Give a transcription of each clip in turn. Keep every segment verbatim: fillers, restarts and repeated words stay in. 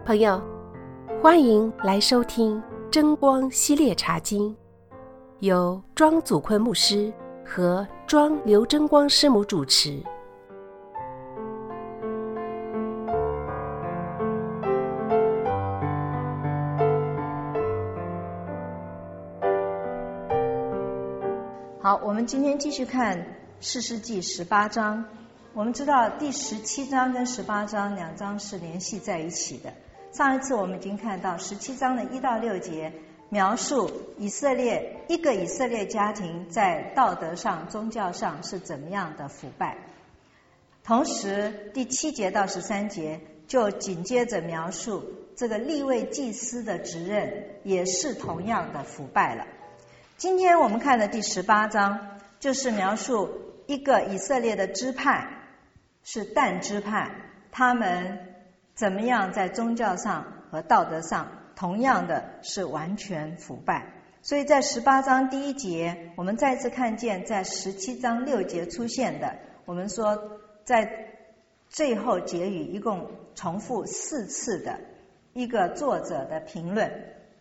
朋友，欢迎来收听真光系列茶经，由庄祖坤牧师和庄刘真光师母主持。 好，我们今天继续看士师记十八章。我们知道第十七章跟十八章两章是联系在一起的。上一次我们已经看到十七章的一到六节描述以色列一个以色列家庭在道德上、宗教上是怎么样的腐败，同时第七节到十三节就紧接着描述这个利未祭司的职任也是同样的腐败了。今天我们看的第十八章就是描述一个以色列的支派，是但支派，他们怎么样在宗教上和道德上同样的是完全腐败。所以在十八章第一节我们再次看见在十七章六节出现的，我们说在最后结语一共重复四次的一个作者的评论。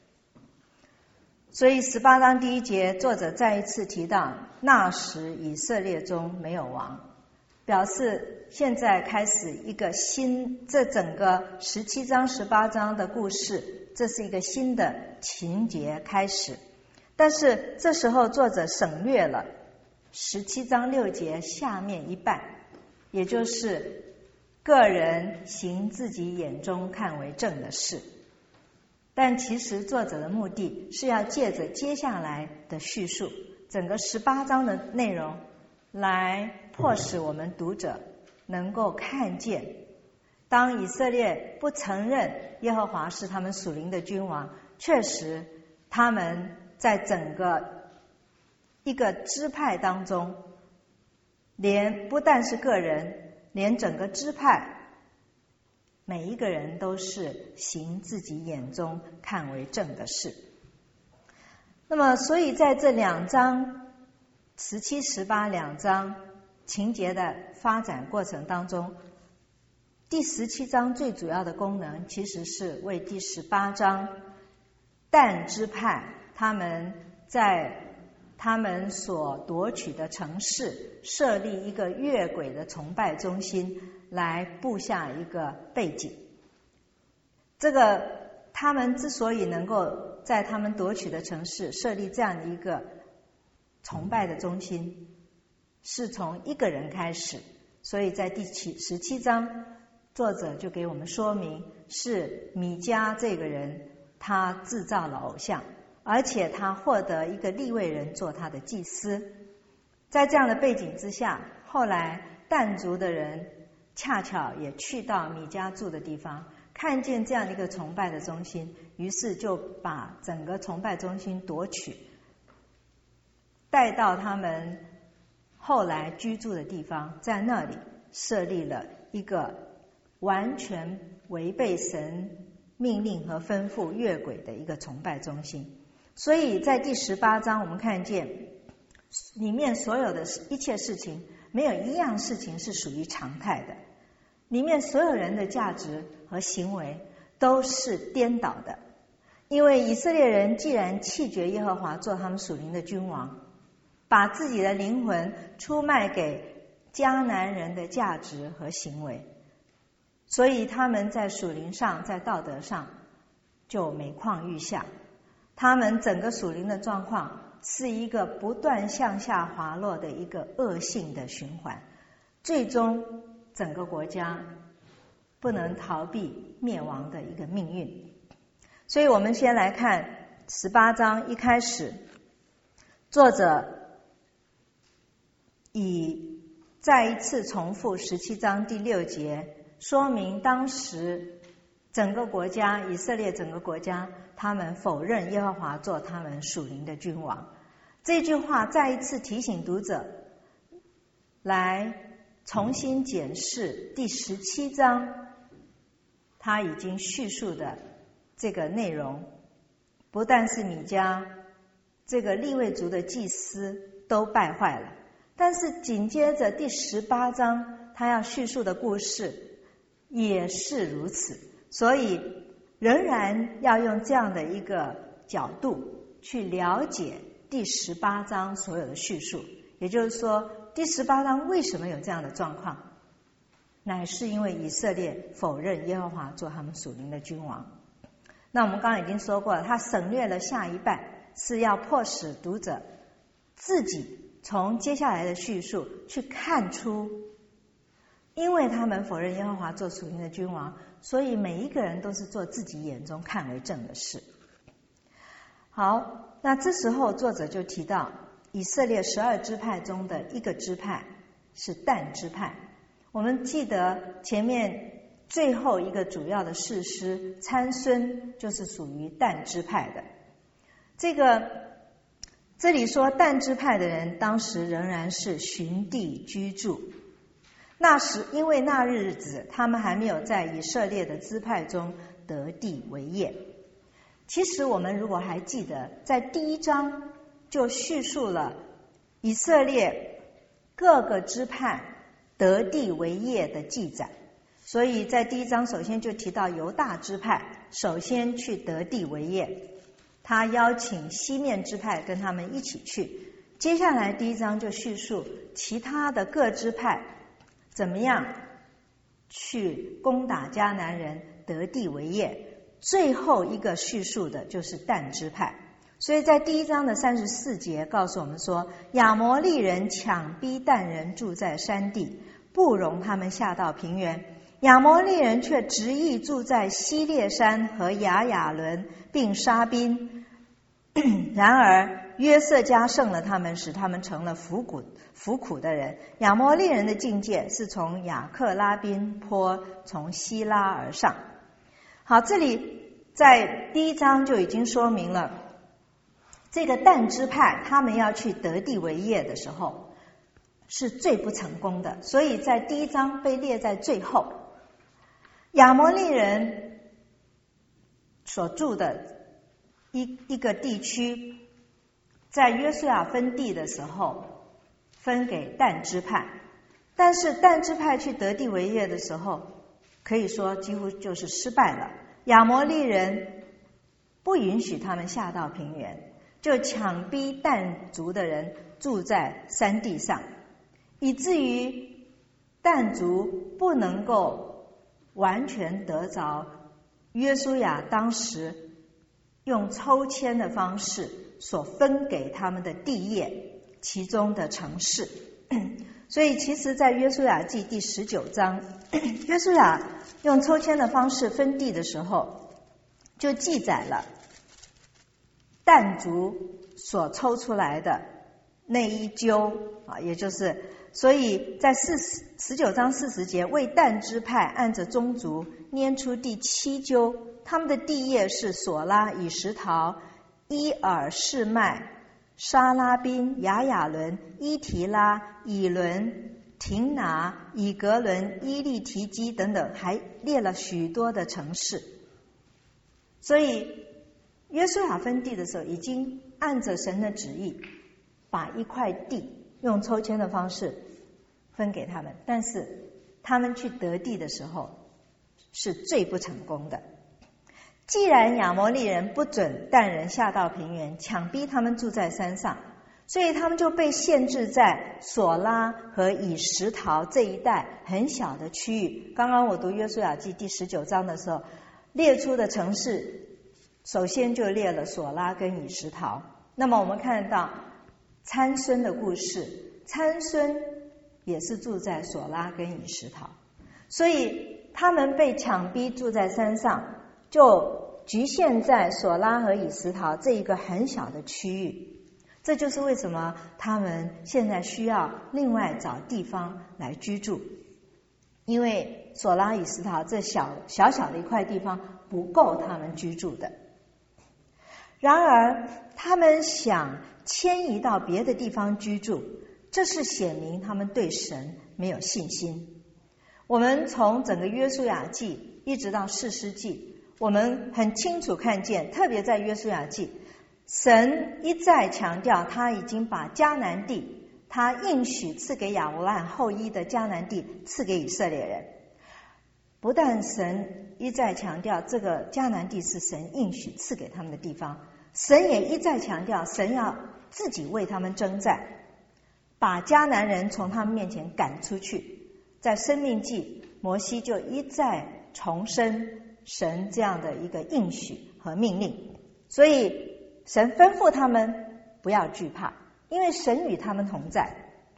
所以十八章第一节作者再一次提到那时以色列中没有王，表示现在开始一个新，这整个十七章十八章的故事，这是一个新的情节开始。但是这时候作者省略了十七章六节下面一半，也就是个人行自己眼中看为正的事。但其实作者的目的是要借着接下来的叙述，整个十八章的内容来迫使我们读者能够看见，当以色列不承认耶和华是他们属灵的君王，确实他们在整个一个支派当中，连不但是个人，连整个支派每一个人都是行自己眼中看为正的事。那么所以在这两章十七、十八两章情节的发展过程当中，第十七章最主要的功能其实是为第十八章但支派他们在他们所夺取的城市设立一个越轨的崇拜中心，来布下一个背景。这个他们之所以能够在他们夺取的城市设立这样的一个崇拜的中心，是从一个人开始。所以在第十七章作者就给我们说明，是米迦这个人他制造了偶像，而且他获得一个利未人做他的祭司。在这样的背景之下，后来但族的人恰巧也去到米迦住的地方，看见这样的一个崇拜的中心，于是就把整个崇拜中心夺取，带到他们后来居住的地方，在那里设立了一个完全违背神命令和吩咐越轨的一个崇拜中心。所以在第十八章我们看见里面所有的一切事情，没有一样事情是属于常态的，里面所有人的价值和行为都是颠倒的。因为以色列人既然弃绝耶和华做他们属灵的君王，把自己的灵魂出卖给迦南人的价值和行为，所以他们在属灵上在道德上就每况愈下，他们整个属灵的状况是一个不断向下滑落的一个恶性的循环，最终整个国家不能逃避灭亡的一个命运。所以我们先来看十八章一开始，作者以再一次重复十七章第六节，说明当时整个国家以色列整个国家他们否认耶和华做他们属灵的君王。这句话再一次提醒读者来重新检视第十七章他已经叙述的这个内容，不但是米迦这个利未族的祭司都败坏了，但是紧接着第十八章他要叙述的故事也是如此。所以仍然要用这样的一个角度去了解第十八章所有的叙述。也就是说，第十八章为什么有这样的状况，乃是因为以色列否认耶和华做他们属灵的君王。那我们刚刚已经说过了，他省略了下一半，是要迫使读者自己从接下来的叙述去看出，因为他们否认耶和华做属灵的君王，所以每一个人都是做自己眼中看为正的事。好，那这时候作者就提到以色列十二支派中的一个支派是但支派。我们记得前面最后一个主要的士师参孙就是属于但支派的。这个这里说但支派的人当时仍然是寻地居住，那时因为那日子他们还没有在以色列的支派中得地为业。其实我们如果还记得，在第一章就叙述了以色列各个支派得地为业的记载，所以在第一章首先就提到犹大支派首先去得地为业，他邀请西面支派跟他们一起去。接下来第一章就叙述其他的各支派怎么样去攻打迦南人得地为业，最后一个叙述的就是但支派。所以在第一章的三十四节告诉我们说，亚摩利人抢逼但人住在山地，不容他们下到平原，亚摩利人却执意住在西列山和亚雅伦，并杀宾。然而约瑟加胜了他们，使他们成了服苦服苦的人。亚摩利人的境界是从雅克拉宾坡从希拉而上。好，这里在第一章就已经说明了，这个但支派他们要去得地为业的时候是最不成功的，所以在第一章被列在最后。亚摩利人所住的一一个地区，在约书亚分地的时候分给但支派，但是但支派去得地为业的时候，可以说几乎就是失败了。亚摩利人不允许他们下到平原，就强逼但族的人住在山地上，以至于但族不能够完全得着约书亚当时用抽签的方式所分给他们的地业其中的城市。所以其实在约书亚记第十九章，约书亚用抽签的方式分地的时候，就记载了但族所抽出来的那一阄啊，也就是所以在四十九章四十节，为但支派按着宗族拈出第七阄，他们的地业是索拉、以实陶、伊尔示麦、沙拉宾、亚雅伦、伊提拉、以伦、廷拿、以格伦、伊利提基等等，还列了许多的城市。所以约书亚分地的时候，已经按着神的旨意把一块地用抽签的方式分给他们，但是他们去得地的时候是最不成功的。既然亚摩利人不准但人下到平原，强逼他们住在山上，所以他们就被限制在索拉和以实陶这一带很小的区域。刚刚我读约书亚记第十九章的时候，列出的城市首先就列了索拉跟以实陶。那么我们看到参孙的故事，参孙也是住在索拉跟以实陶，所以他们被强逼住在山上，就局限在索拉和以实陶这一个很小的区域。这就是为什么他们现在需要另外找地方来居住，因为索拉、以实陶这小小小的一块地方不够他们居住的。然而他们想迁移到别的地方居住，这是显明他们对神没有信心。我们从整个约书亚记一直到士师记，我们很清楚看见，特别在约书亚记，神一再强调他已经把迦南地，他应许赐给亚伯兰后裔的迦南地赐给以色列人。不但神一再强调这个迦南地是神应许赐给他们的地方，神也一再强调神要自己为他们征战，把迦南人从他们面前赶出去。在申命记，摩西就一再重申神这样的一个应许和命令，所以神吩咐他们不要惧怕，因为神与他们同在。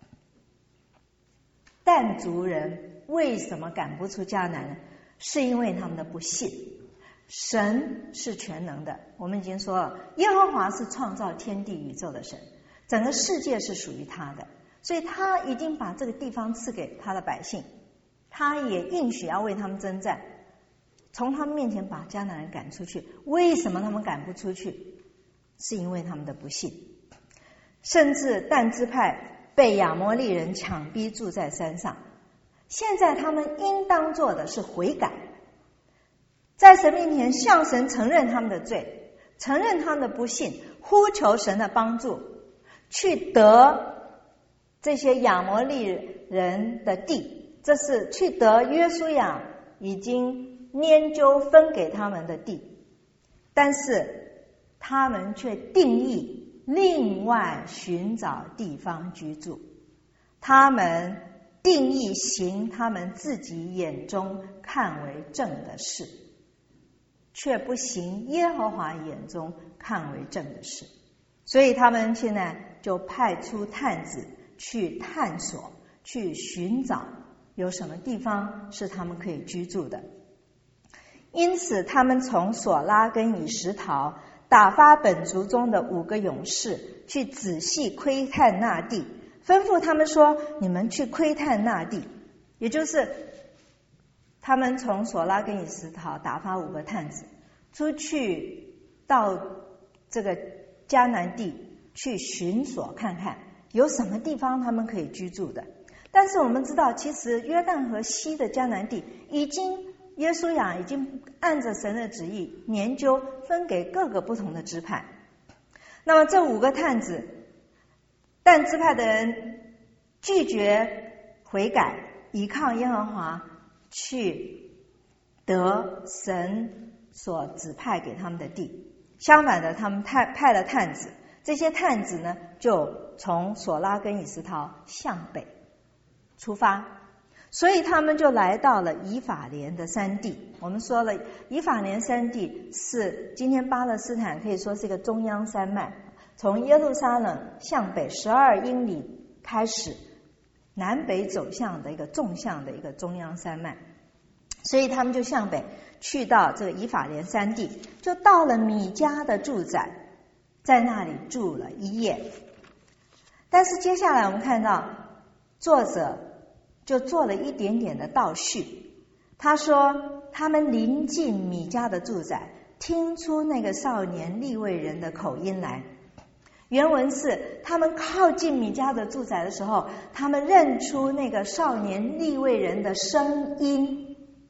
但族人为什么赶不出迦南呢？是因为他们的不信。神是全能的，我们已经说了，耶和华是创造天地宇宙的神，整个世界是属于他的，所以他已经把这个地方赐给他的百姓，他也应许要为他们征战，从他们面前把迦南人赶出去。为什么他们赶不出去？是因为他们的不信。甚至但支派被亚摩利人强逼住在山上，现在他们应当做的是悔改，在神面前向神承认他们的罪，承认他们的不信，呼求神的帮助，去得这些亚摩利人的地，这是去得约书亚已经拈阄分给他们的地。但是他们却定义另外寻找地方居住，他们定义行他们自己眼中看为正的事，却不行耶和华眼中看为正的事。所以他们现在就派出探子去探索，去寻找有什么地方是他们可以居住的。因此他们从索拉跟以实陶打发本族中的五个勇士去仔细窥探那地，吩咐他们说，你们去窥探那地。也就是他们从索拉跟以实陶打发五个探子出去到这个迦南地去寻索看看有什么地方他们可以居住的。但是我们知道，其实约旦河西的迦南地已经约书亚已经按着神的旨意研究分给各个不同的支派。那么这五个探子，但支派的人拒绝悔改，依靠耶和华去得神所指派给他们的地。相反的，他们派派了探子，这些探子呢就从索拉跟以实陶向北出发，所以他们就来到了以法莲的山地。我们说了，以法莲山地是今天巴勒斯坦可以说是一个中央山脉，从耶路撒冷向北十二英里开始，南北走向的一个纵向的一个中央山脉。所以他们就向北去到这个以法莲山地，就到了米迦的住宅，在那里住了一夜。但是接下来我们看到作者就做了一点点的倒叙，他说他们临近米迦的住宅，听出那个少年利未人的口音来。原文是他们靠近米迦的住宅的时候，他们认出那个少年利未人的声音。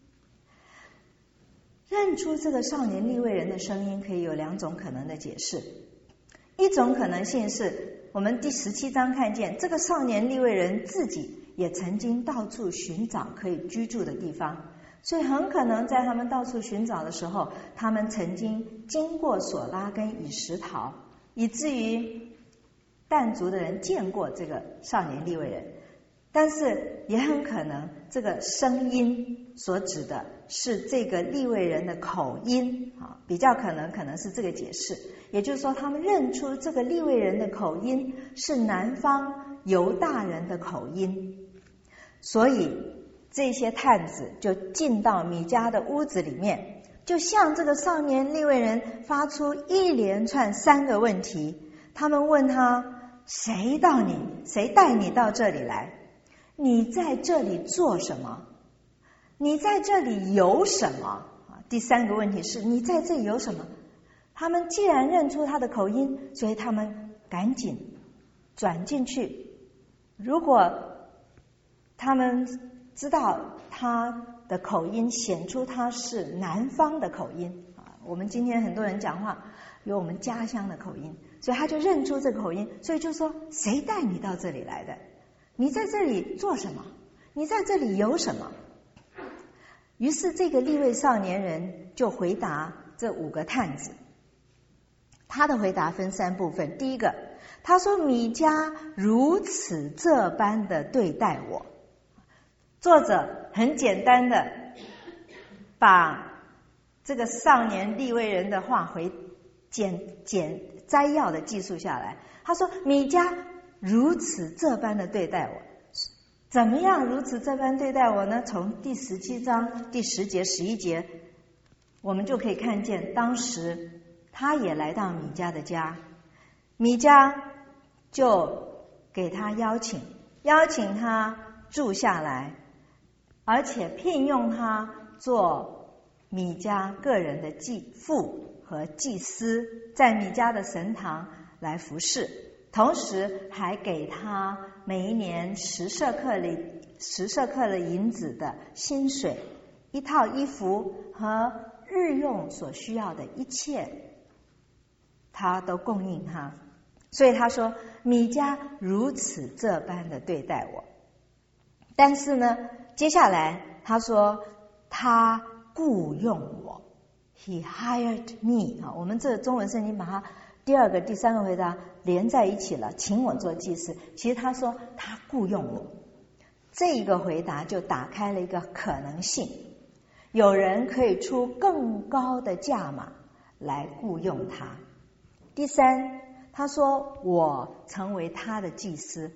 认出这个少年利未人的声音可以有两种可能的解释。一种可能性是我们第十七章看见这个少年利未人自己也曾经到处寻找可以居住的地方，所以很可能在他们到处寻找的时候，他们曾经经过索拉跟以实陶，以至于但族的人见过这个少年利未人。但是也很可能这个声音所指的是这个利未人的口音啊，比较可能可能是这个解释。也就是说，他们认出这个利未人的口音是南方犹大人的口音，所以这些探子就进到米迦的屋子里面，就向这个少年利未人发出一连串三个问题。他们问他，谁到你谁带你到这里来？你在这里做什么？你在这里有什么？第三个问题是，你在这里有什么？他们既然认出他的口音，所以他们赶紧转进去。如果他们知道他的口音显出他是南方的口音啊，我们今天很多人讲话有我们家乡的口音，所以他就认出这个口音，所以就说，谁带你到这里来的？你在这里做什么？你在这里有什么？ 于是这个利未少年人就回答这五个探子。他的回答分三部分。第一个，他说米迦如此这般的对待我。作者很简单的把这个少年利未人的话回简简摘要的记述下来。他说米迦如此这般的对待我。怎么样如此这般对待我呢？从第十七章第十节十一节我们就可以看见，当时他也来到米迦的家，米迦就给他邀请邀请他住下来，而且聘用他做米迦个人的祭父和祭司，在米迦的神堂来服侍，同时还给他每一年十舍客的十舍客的银子的薪水，一套衣服和日用所需要的一切，他都供应他。所以他说米迦如此这般的对待我。但是呢，接下来他说他雇用我 He hired me 啊，我们这中文圣经把它第二个第三个回答连在一起了，请我做祭司。其实他说他雇用我，这一个回答就打开了一个可能性，有人可以出更高的价码来雇用他。第三，他说我成为他的祭司，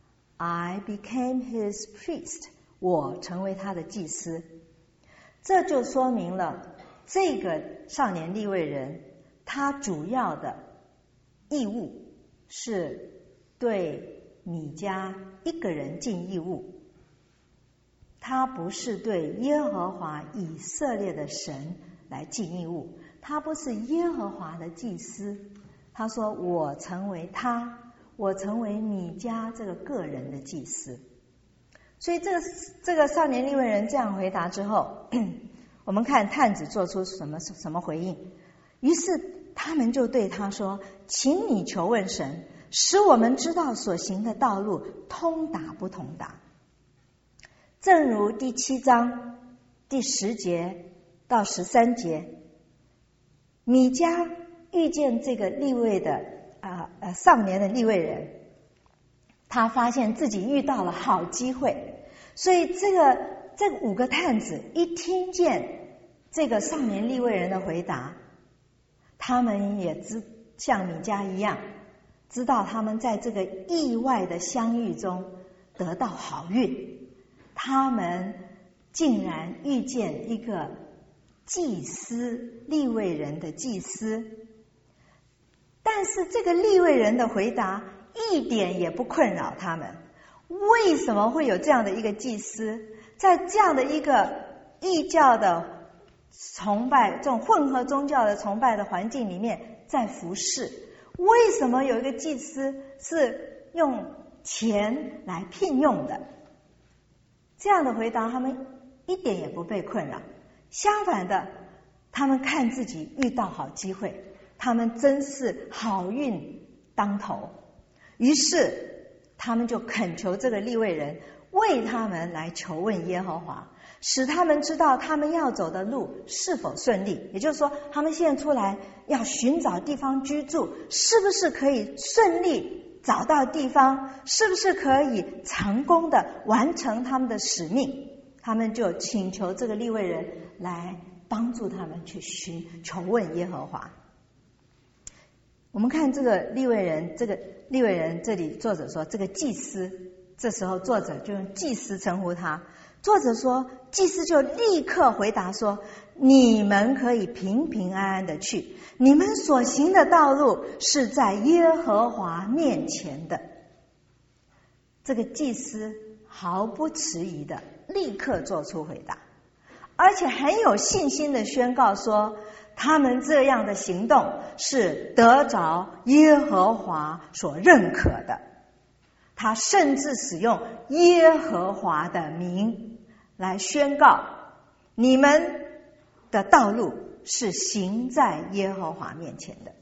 I became his priest， 我成为他的祭司。这就说明了这个少年利未人他主要的义务是对米迦一个人尽义务，他不是对耶和华以色列的神来尽义务，他不是耶和华的祭司。他说我成为他，我成为米迦这个个人的祭司。所以这个这个少年利未人这样回答之后，我们看探子做出什么什么回应。于是他们就对他说，请你求问神，使我们知道所行的道路通达不通达。正如第七章第十节到十三节，米迦遇见这个利未的啊呃少年的利未人，他发现自己遇到了好机会，所以这个这五个探子一听见这个少年利未人的回答，他们也知像米迦一样，知道他们在这个意外的相遇中得到好运，他们竟然遇见一个祭司，利未人的祭司。但是这个利未人的回答一点也不困扰他们。为什么会有这样的一个祭司，在这样的一个异教的崇拜，这种混合宗教的崇拜的环境里面在服侍？为什么有一个祭司是用钱来聘用的？这样的回答他们一点也不被困扰，相反的，他们看自己遇到好机会，他们真是好运当头。于是他们就恳求这个利未人为他们来求问耶和华，使他们知道他们要走的路是否顺利。也就是说，他们现在出来要寻找地方居住，是不是可以顺利找到地方，是不是可以成功的完成他们的使命。他们就请求这个利未人来帮助他们去寻求问耶和华。我们看这个利未人，这个利未人这里作者说这个祭司，这时候作者就用祭司称呼他。作者说祭司就立刻回答说，你们可以平平安安的去，你们所行的道路是在耶和华面前的。这个祭司毫不迟疑的立刻做出回答，而且很有信心的宣告说，他们这样的行动是得着耶和华所认可的。他甚至使用耶和华的名来宣告，你们的道路是行在耶和华面前的。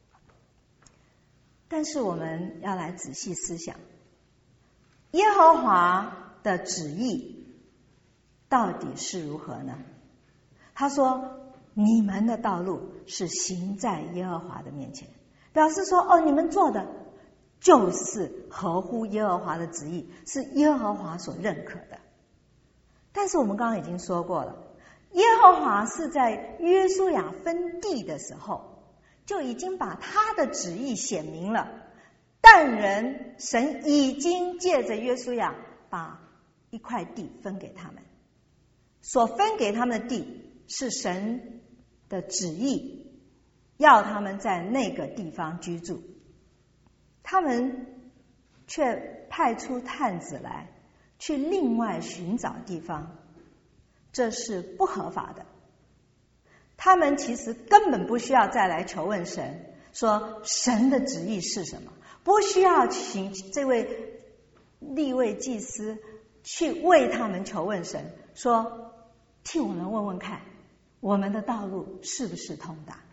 但是我们要来仔细思想，耶和华的旨意到底是如何呢？他说你们的道路是行在耶和华的面前，表示说哦，你们做的就是合乎耶和华的旨意，是耶和华所认可的。但是我们刚刚已经说过了，耶和华是在约书亚分地的时候就已经把他的旨意显明了，但人神已经借着约书亚把一块地分给他们，所分给他们的地是神的旨意，要他们在那个地方居住，他们却派出探子来去另外寻找地方，这是不合法的。他们其实根本不需要再来求问神，说神的旨意是什么，不需要请这位利未祭司去为他们求问神，说替我们问问看，我们的道路是不是通达。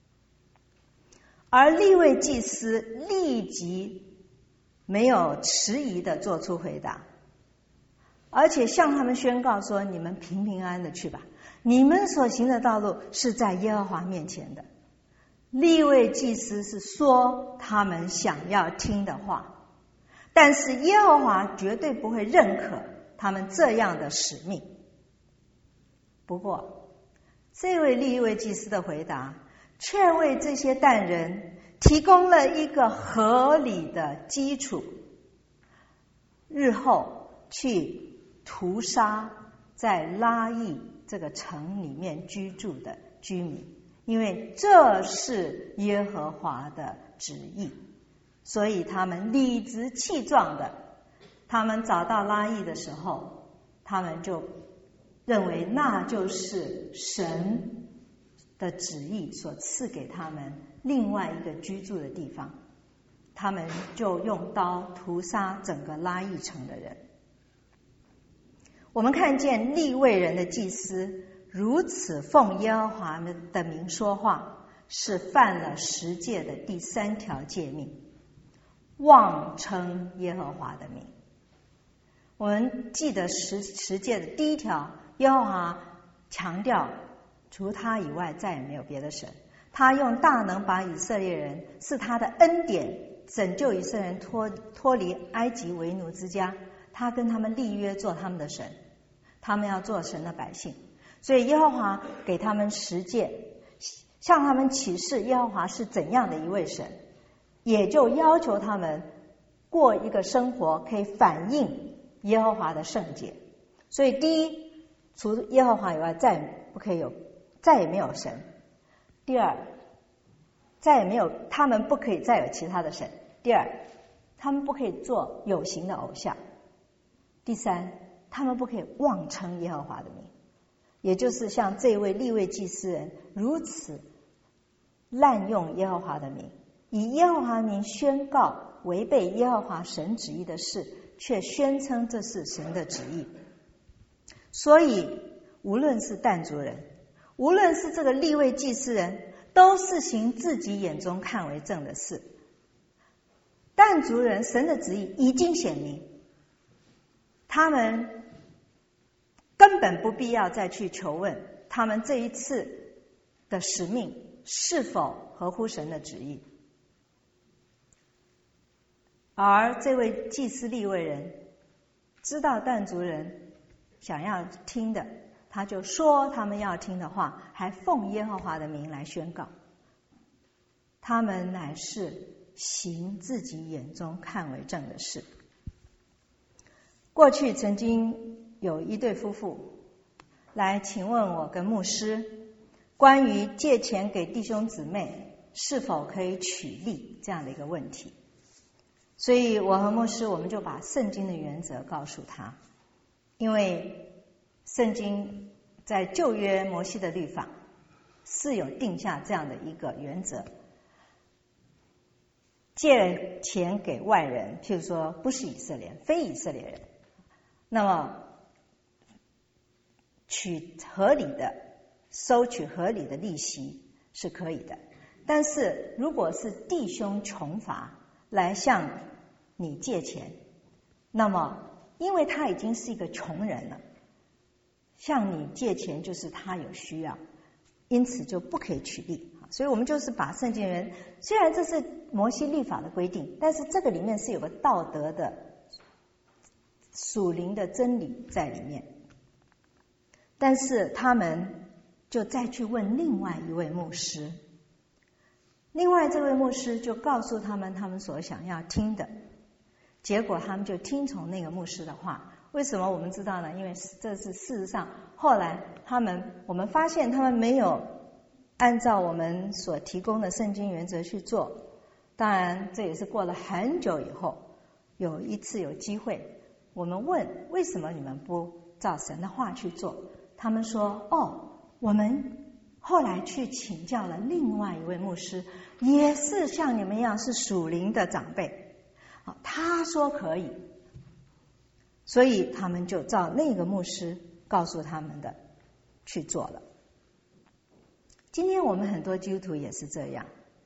而利未祭司立即没有迟疑的做出回答，而且向他们宣告说，你们平平安安的去吧，你们所行的道路是在耶和华面前的。利未祭司是说他们想要听的话，但是耶和华绝对不会认可他们这样的使命。不过这位利未祭司的回答却为这些但人提供了一个合理的基础，日后去屠杀在拉邑这个城里面居住的居民，因为这是耶和华的旨意，所以他们理直气壮的，他们找到拉邑的时候，他们就认为那就是神的旨意所赐给他们另外一个居住的地方，他们就用刀屠杀整个拉邑城的人。我们看见利未人的祭司如此奉耶和华的名说话，是犯了十诫的第三条诫命，妄称耶和华的名。我们记得十十诫的第一条，耶和华强调除他以外再也没有别的神，他用大能把以色列人，是他的恩典拯救以色列人脱脱离埃及为奴之家，他跟他们立约做他们的神，他们要做神的百姓。所以耶和华给他们十诫，向他们启示耶和华是怎样的一位神，也就要求他们过一个生活可以反映耶和华的圣洁。所以第一，除耶和华以外再也不可以有，再也没有神。第二，再也没有，他们不可以再有其他的神。第二，他们不可以做有形的偶像。第三，他们不可以妄称耶和华的名，也就是像这位利未祭司人如此滥用耶和华的名，以耶和华的名宣告违背耶和华神旨意的事，却宣称这是神的旨意。所以无论是但族人，无论是这个利未祭司人，都是行自己眼中看为正的事。但族人神的旨意已经显明，他们根本不必要再去求问他们这一次的使命是否合乎神的旨意。而这位祭司利未人知道但族人想要听的，他就说他们要听的话，还奉耶和华的名来宣告，他们乃是行自己眼中看为正的事。过去曾经有一对夫妇来请问我跟牧师关于借钱给弟兄姊妹是否可以取利这样的一个问题，所以我和牧师我们就把圣经的原则告诉他。因为圣经在旧约摩西的律法是有定下这样的一个原则，借钱给外人，譬如说不是以色列人，非以色列人，那么取合理的收取合理的利息是可以的。但是如果是弟兄穷乏来向你借钱，那么因为他已经是一个穷人了， 向你借钱就是他有需要，因此就不可以取利。所以我们就是把圣经原，虽然这是摩西律法的规定，但是这个里面是有个道德的属灵的真理在里面。但是他们就再去问另外一位牧师，另外这位牧师就告诉他们他们所想要听的，结果他们就听从那个牧师的话。为什么我们知道呢？因为这是事实上后来他们我们发现他们没有按照我们所提供的圣经原则去做。当然这也是过了很久以后，有一次有机会我们问为什么你们不照神的话去做，他们说哦，我们后来去请教了另外一位牧师，也是像你们一样是属灵的长辈，他说可以，所以他们就照那个牧师告诉他们的去做了。今天我们很多基督徒也是这样，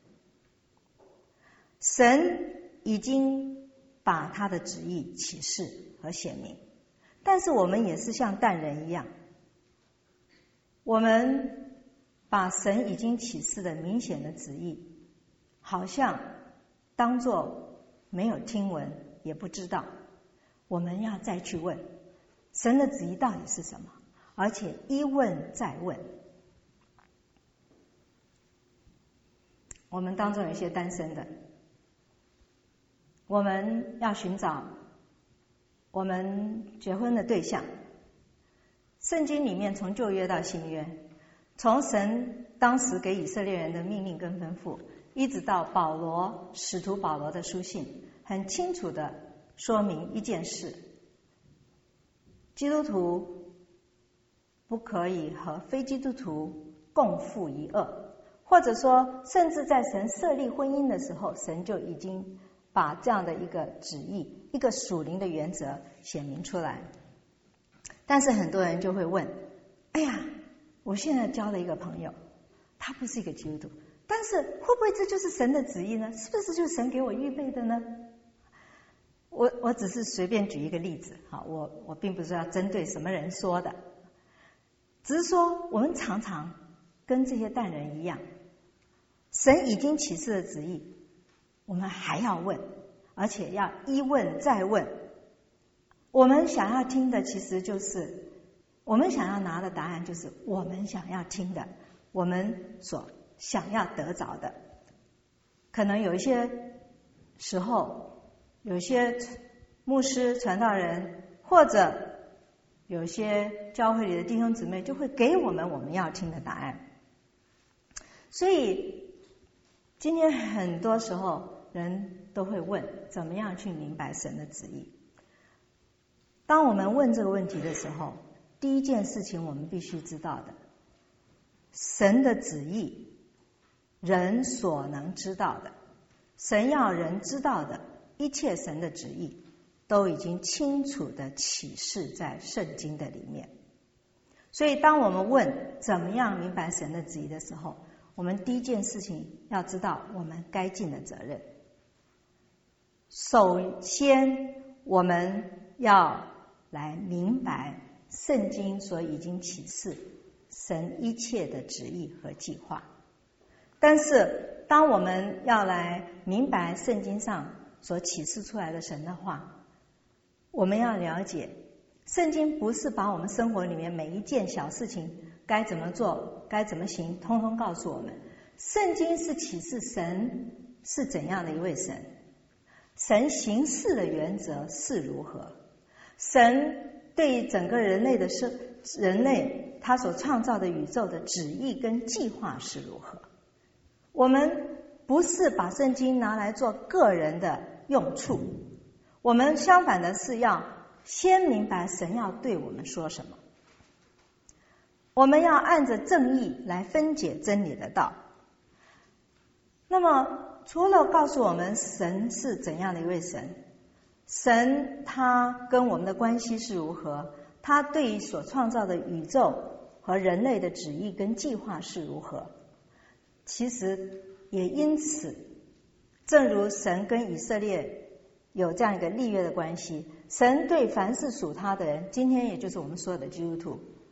神已经把他的旨意启示和显明，但是我们也是像但人一样，我们把神已经启示的明显的旨意好像当作没有听闻也不知道。我们要再去问神的旨意到底是什么，而且一问再问。我们当中有一些单身的，我们要寻找我们结婚的对象。圣经里面从旧约到新约，从神当时给以色列人的命令跟吩咐，一直到保罗使徒保罗的书信，很清楚的说明一件事：基督徒不可以和非基督徒共负一恶。或者说甚至在神设立婚姻的时候，神就已经把这样的一个旨意，一个属灵的原则显明出来。但是很多人就会问，哎呀，我现在交了一个朋友，他不是一个基督徒，但是会不会这就是神的旨意呢？是不是就是神给我预备的呢？我我只是随便举一个例子，好，我我并不是要针对什么人说的，只是说我们常常跟这些但人一样，神已经启示的旨意，我们还要问，而且要一问再问。我们想要听的其实就是我们想要拿的答案，就是我们想要听的，我们所想要得着的。可能有一些时候，有些牧师传道人或者有些教会里的弟兄姊妹就会给我们我们要听的答案。所以今天很多时候人都会问，怎么样去明白神的旨意？当我们问这个问题的时候，第一件事情我们必须知道的，神的旨意人所能知道的，神要人知道的一切神的旨意都已经清楚的启示在圣经的里面。所以当我们问怎么样明白神的旨意的时候，我们第一件事情要知道我们该尽的责任。首先我们要来明白圣经所已经启示神一切的旨意和计划。但是当我们要来明白圣经上所启示出来的神的话，我们要了解圣经不是把我们生活里面每一件小事情该怎么做该怎么行通通告诉我们。圣经是启示神是怎样的一位神，神行事的原则是如何，神对整个人类的生人类他所创造的宇宙的旨意跟计划是如何。我们不是把圣经拿来做个人的用处，我们相反的是要先明白神要对我们说什么，我们要按着正义来分解真理的道。那么除了告诉我们神是怎样的一位神，神他跟我们的关系是如何，他对于所创造的宇宙和人类的旨意跟计划是如何，其实也因此，正如神跟以色列有这样一个立约的关系，神对凡是属他的人，今天也就是我们所有的基督徒，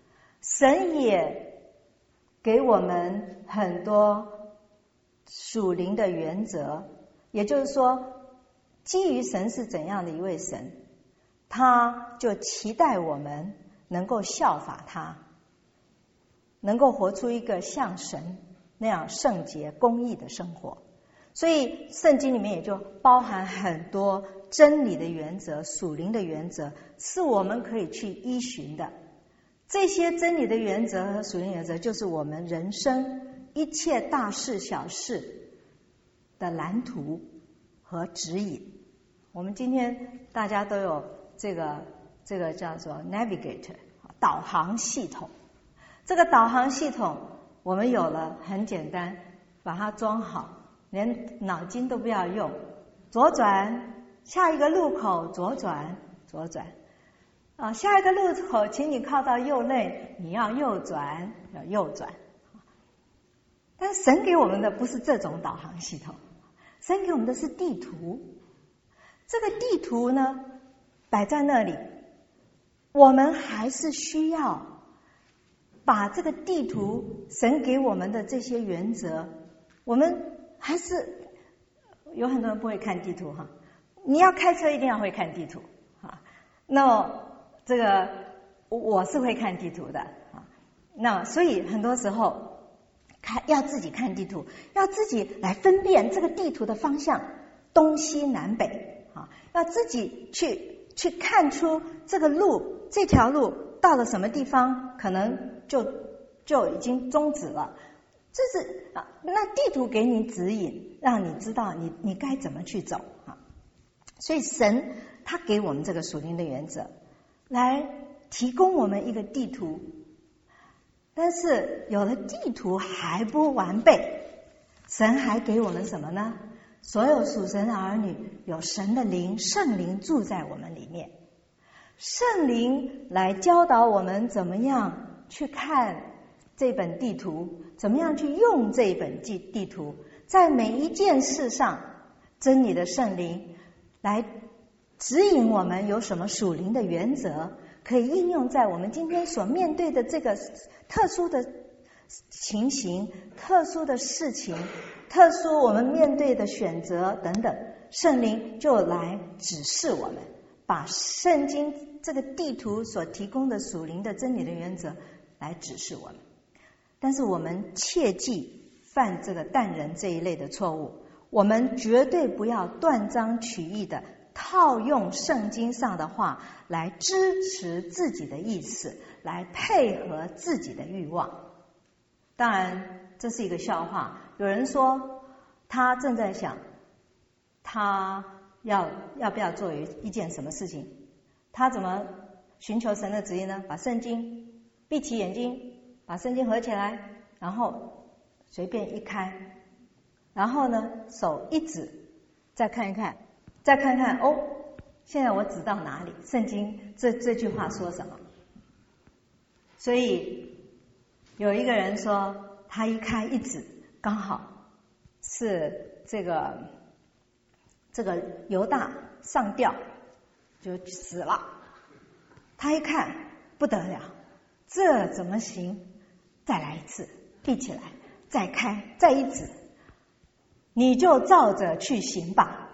神也给我们很多属灵的原则，也就是说，基于神是怎样的一位神，他就期待我们能够效法他，能够活出一个像神那样圣洁公义的生活。所以圣经里面也就包含很多真理的原则、属灵的原则，是我们可以去依循的。这些真理的原则和属灵原则，就是我们人生一切大事小事的蓝图和指引。我们今天大家都有这个这个叫做 Navigator 导航系统，这个导航系统我们有了，很简单，把它装好，连脑筋都不要用，左转，下一个路口左转，左转啊，下一个路口请你靠到右内，你要右转，要右转。但神给我们的不是这种导航系统，神给我们的是地图。这个地图呢摆在那里，我们还是需要把这个地图神给我们的这些原则，我们还是有很多人不会看地图哈，你要开车一定要会看地图啊。那这个我是会看地图的啊，那所以很多时候看要自己看地图，要自己来分辨这个地图的方向东西南北啊，要自己去去看出这个路这条路到了什么地方可能就就已经终止了。这是啊，那地图给你指引，让你知道你你该怎么去走啊。所以神他给我们这个属灵的原则，来提供我们一个地图。但是有了地图还不完备，神还给我们什么呢？所有属神的儿女有神的灵，圣灵住在我们里面，圣灵来教导我们怎么样去看这本地图，怎么样去用这本地地图，在每一件事上，真理的圣灵来指引我们有什么属灵的原则，可以应用在我们今天所面对的这个特殊的情形、特殊的事情、特殊我们面对的选择等等，圣灵就来指示我们，把圣经这个地图所提供的属灵的真理的原则来指示我们。但是我们切忌犯这个淡人这一类的错误，我们绝对不要断章取义的套用圣经上的话来支持自己的意思，来配合自己的欲望。当然这是一个笑话，有人说他正在想他要要不要做一件什么事情，他怎么寻求神的旨意呢？把圣经闭起眼睛，把圣经合起来，然后随便一开，然后呢手一指，再看一看，再看看，哦，现在我指到哪里？圣经这这句话说什么？所以有一个人说，他一开一指，刚好是这个这个犹大上吊就死了。他一看不得了，这怎么行？再来一次，闭起来，再开，再一指，你就照着去行吧。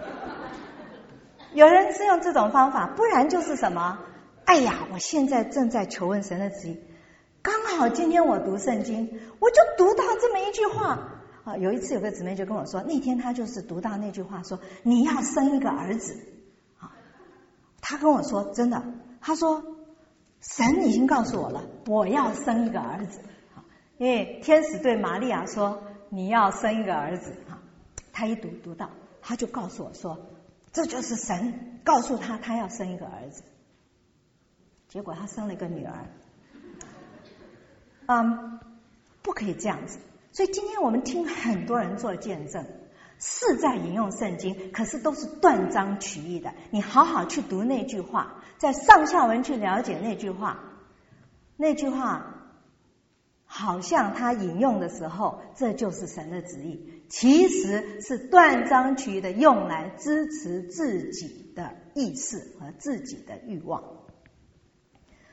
有人是用这种方法，不然就是什么？哎呀，我现在正在求问神的旨意，刚好今天我读圣经，我就读到这么一句话啊。有一次有个姊妹就跟我说，那天她就是读到那句话说你要生一个儿子啊。她跟我说真的，她说神已经告诉我了，我要生一个儿子，因为天使对玛利亚说你要生一个儿子啊。她一读读到，她就告诉我说这就是神告诉她她要生一个儿子。结果她生了一个女儿。嗯，不可以这样子。所以今天我们听很多人做见证，是在引用圣经，可是都是断章取义的。你好好去读那句话，在上下文去了解那句话，那句话好像他引用的时候这就是神的旨意，其实是断章取义的用来支持自己的意识和自己的欲望。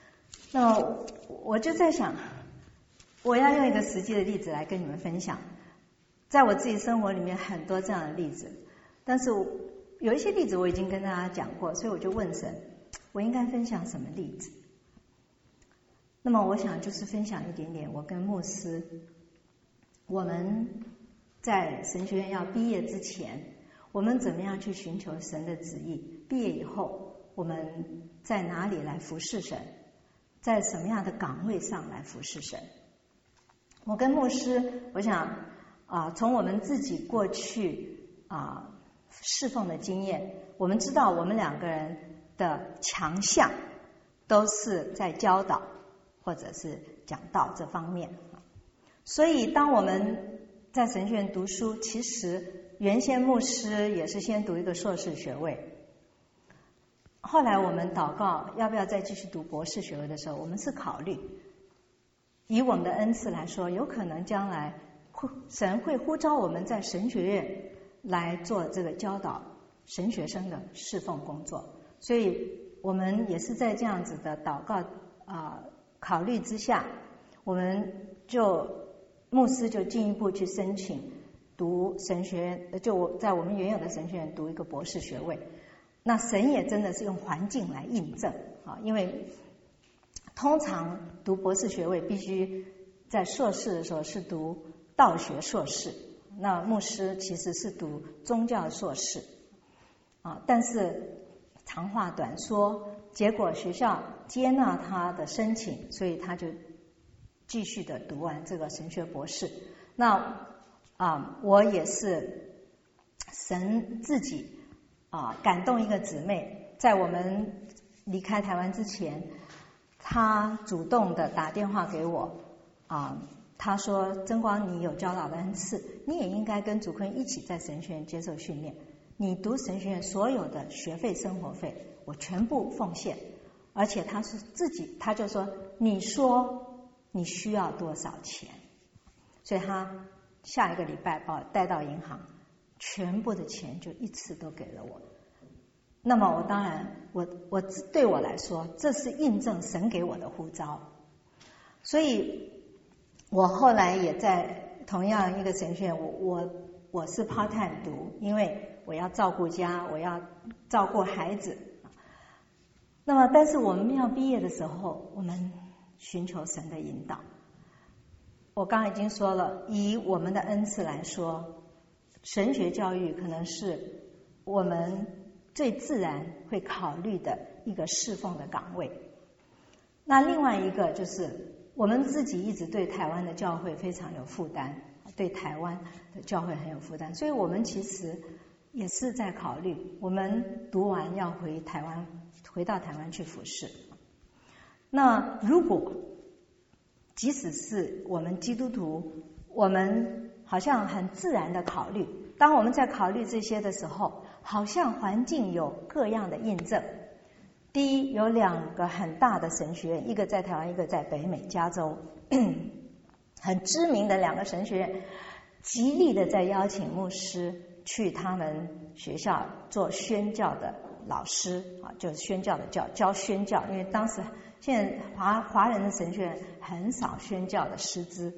那我就在想，我要用一个实际的例子来跟你们分享。在我自己生活里面很多这样的例子，但是有一些例子我已经跟大家讲过，所以我就问神，我应该分享什么例子？那么我想就是分享一点点我跟牧师，我们在神学院要毕业之前，我们怎么样去寻求神的旨意？毕业以后，我们在哪里来服侍神？在什么样的岗位上来服侍神？我跟牧师，我想啊，从我们自己过去啊侍奉的经验，我们知道我们两个人的强项都是在教导或者是讲道这方面。所以当我们在神学院读书，其实原先牧师也是先读一个硕士学位，后来我们祷告要不要再继续读博士学位的时候，我们是考虑以我们的恩赐来说，有可能将来神会呼召我们在神学院来做这个教导神学生的侍奉工作，所以我们也是在这样子的祷告啊、呃、考虑之下，我们就牧师就进一步去申请读神学院，就在我们原有的神学院读一个博士学位。那神也真的是用环境来印证啊，因为通常读博士学位必须在硕士的时候是读道学硕士，那牧师其实是读宗教硕士啊，但是长话短说，结果学校接纳他的申请，所以他就继续的读完这个神学博士。那啊，我也是神自己啊感动一个姊妹，在我们离开台湾之前，她主动的打电话给我啊，她说：“真光，你有教导的恩赐，你也应该跟祖坤一起在神学院接受训练。你读神学院所有的学费、生活费，我全部奉献。而且她是自己，她就说：你说你需要多少钱？所以她下一个礼拜把我带到银行，全部的钱就一次都给了我。那么我当然，我我对我来说，这是印证神给我的呼召。所以我后来也在同样一个神学院，我我我是 part time 读，因为我要照顾家，我要照顾孩子。那么，但是我们要毕业的时候，我们寻求神的引导。我刚刚已经说了，以我们的恩赐来说，神学教育可能是我们最自然会考虑的一个侍奉的岗位。那另外一个就是我们自己一直对台湾的教会非常有负担，对台湾的教会很有负担，所以我们其实也是在考虑，我们读完要回台湾，回到台湾去服侍。那如果即使是我们基督徒，我们好像很自然的考虑，当我们在考虑这些的时候，好像环境有各样的印证。第一，有两个很大的神学院，一个在台湾，一个在北美加州，很知名的两个神学院，极力的在邀请牧师去他们学校做宣教的老师啊，就是宣教的教教宣教，因为当时现在华华人的神学院很少宣教的师资，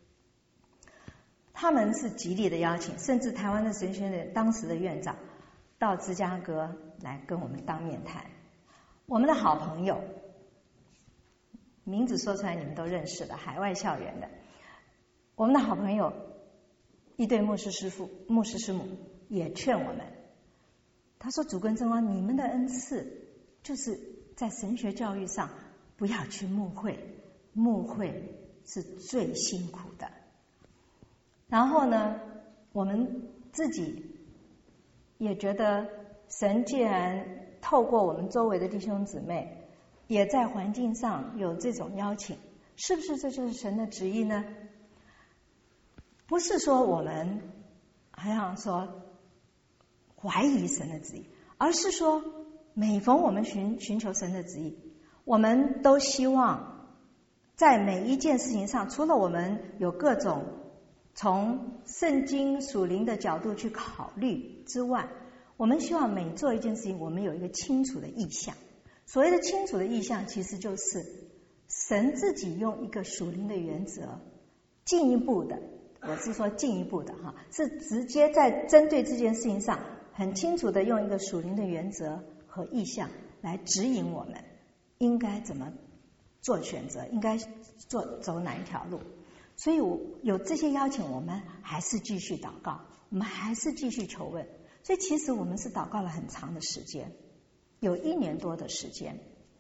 他们是极力的邀请，甚至台湾的神学院当时的院长到芝加哥来跟我们当面谈。我们的好朋友，名字说出来你们都认识的，海外校园的，我们的好朋友一对牧师师父、牧师师母也劝我们，他说：“主跟真光，你们的恩赐就是在神学教育上不要去牧会，牧会是最辛苦的。然后呢，我们自己也觉得，神既然透过我们周围的弟兄姊妹，也在环境上有这种邀请，是不是这就是神的旨意呢？不是说我们好像说怀疑神的旨意，而是说每逢我们寻寻求神的旨意，我们都希望在每一件事情上，除了我们有各种从圣经属灵的角度去考虑之外，我们希望每做一件事情，我们有一个清楚的意向。所谓的清楚的意向，其实就是神自己用一个属灵的原则，进一步的，我是说进一步的哈，是直接在针对这件事情上，很清楚的用一个属灵的原则和意向来指引我们应该怎么做选择，应该做走哪一条路。所以我有这些邀请，我们还是继续祷告，我们还是继续求问。所以其实我们是祷告了很长的时间，有一年多的时间。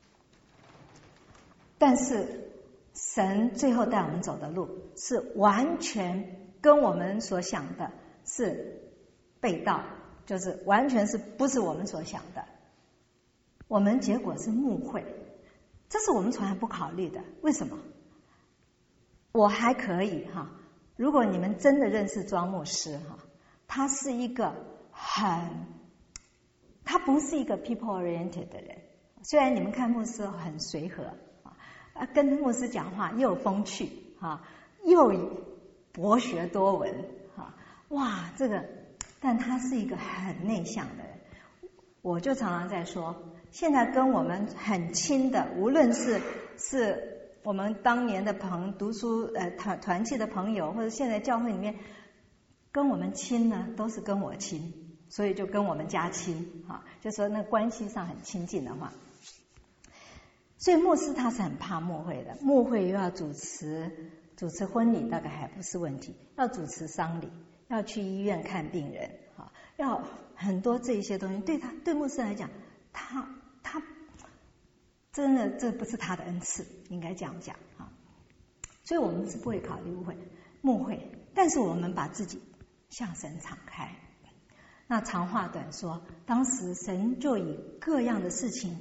但是神最后带我们走的路是完全跟我们所想的是背道，就是完全是不是我们所想的。我们结果是牧会，这是我们从来不考虑的。为什么？我还可以哈，如果你们真的认识庄牧师哈，他是一个很，他不是一个 people oriented 的人。虽然你们看牧师很随和啊，跟牧师讲话又风趣啊，又博学多闻啊，哇，这个，但他是一个很内向的人。我就常常在说，现在跟我们很亲的，无论是是我们当年的朋读书呃团团契的朋友，或者现在教会里面跟我们亲呢，都是跟我亲，所以就跟我们家亲啊，就说那关系上很亲近的话。所以牧师他是很怕牧会的，牧会又要主持主持婚礼，大概还不是问题，要主持丧礼，要去医院看病人啊，要很多这一些东西，对他对牧师来讲，他他真的这不是他的恩赐，应该这样讲啊。所以我们是不会考虑牧会牧会，但是我们把自己向神敞开。那长话短说，当时神就以各样的事情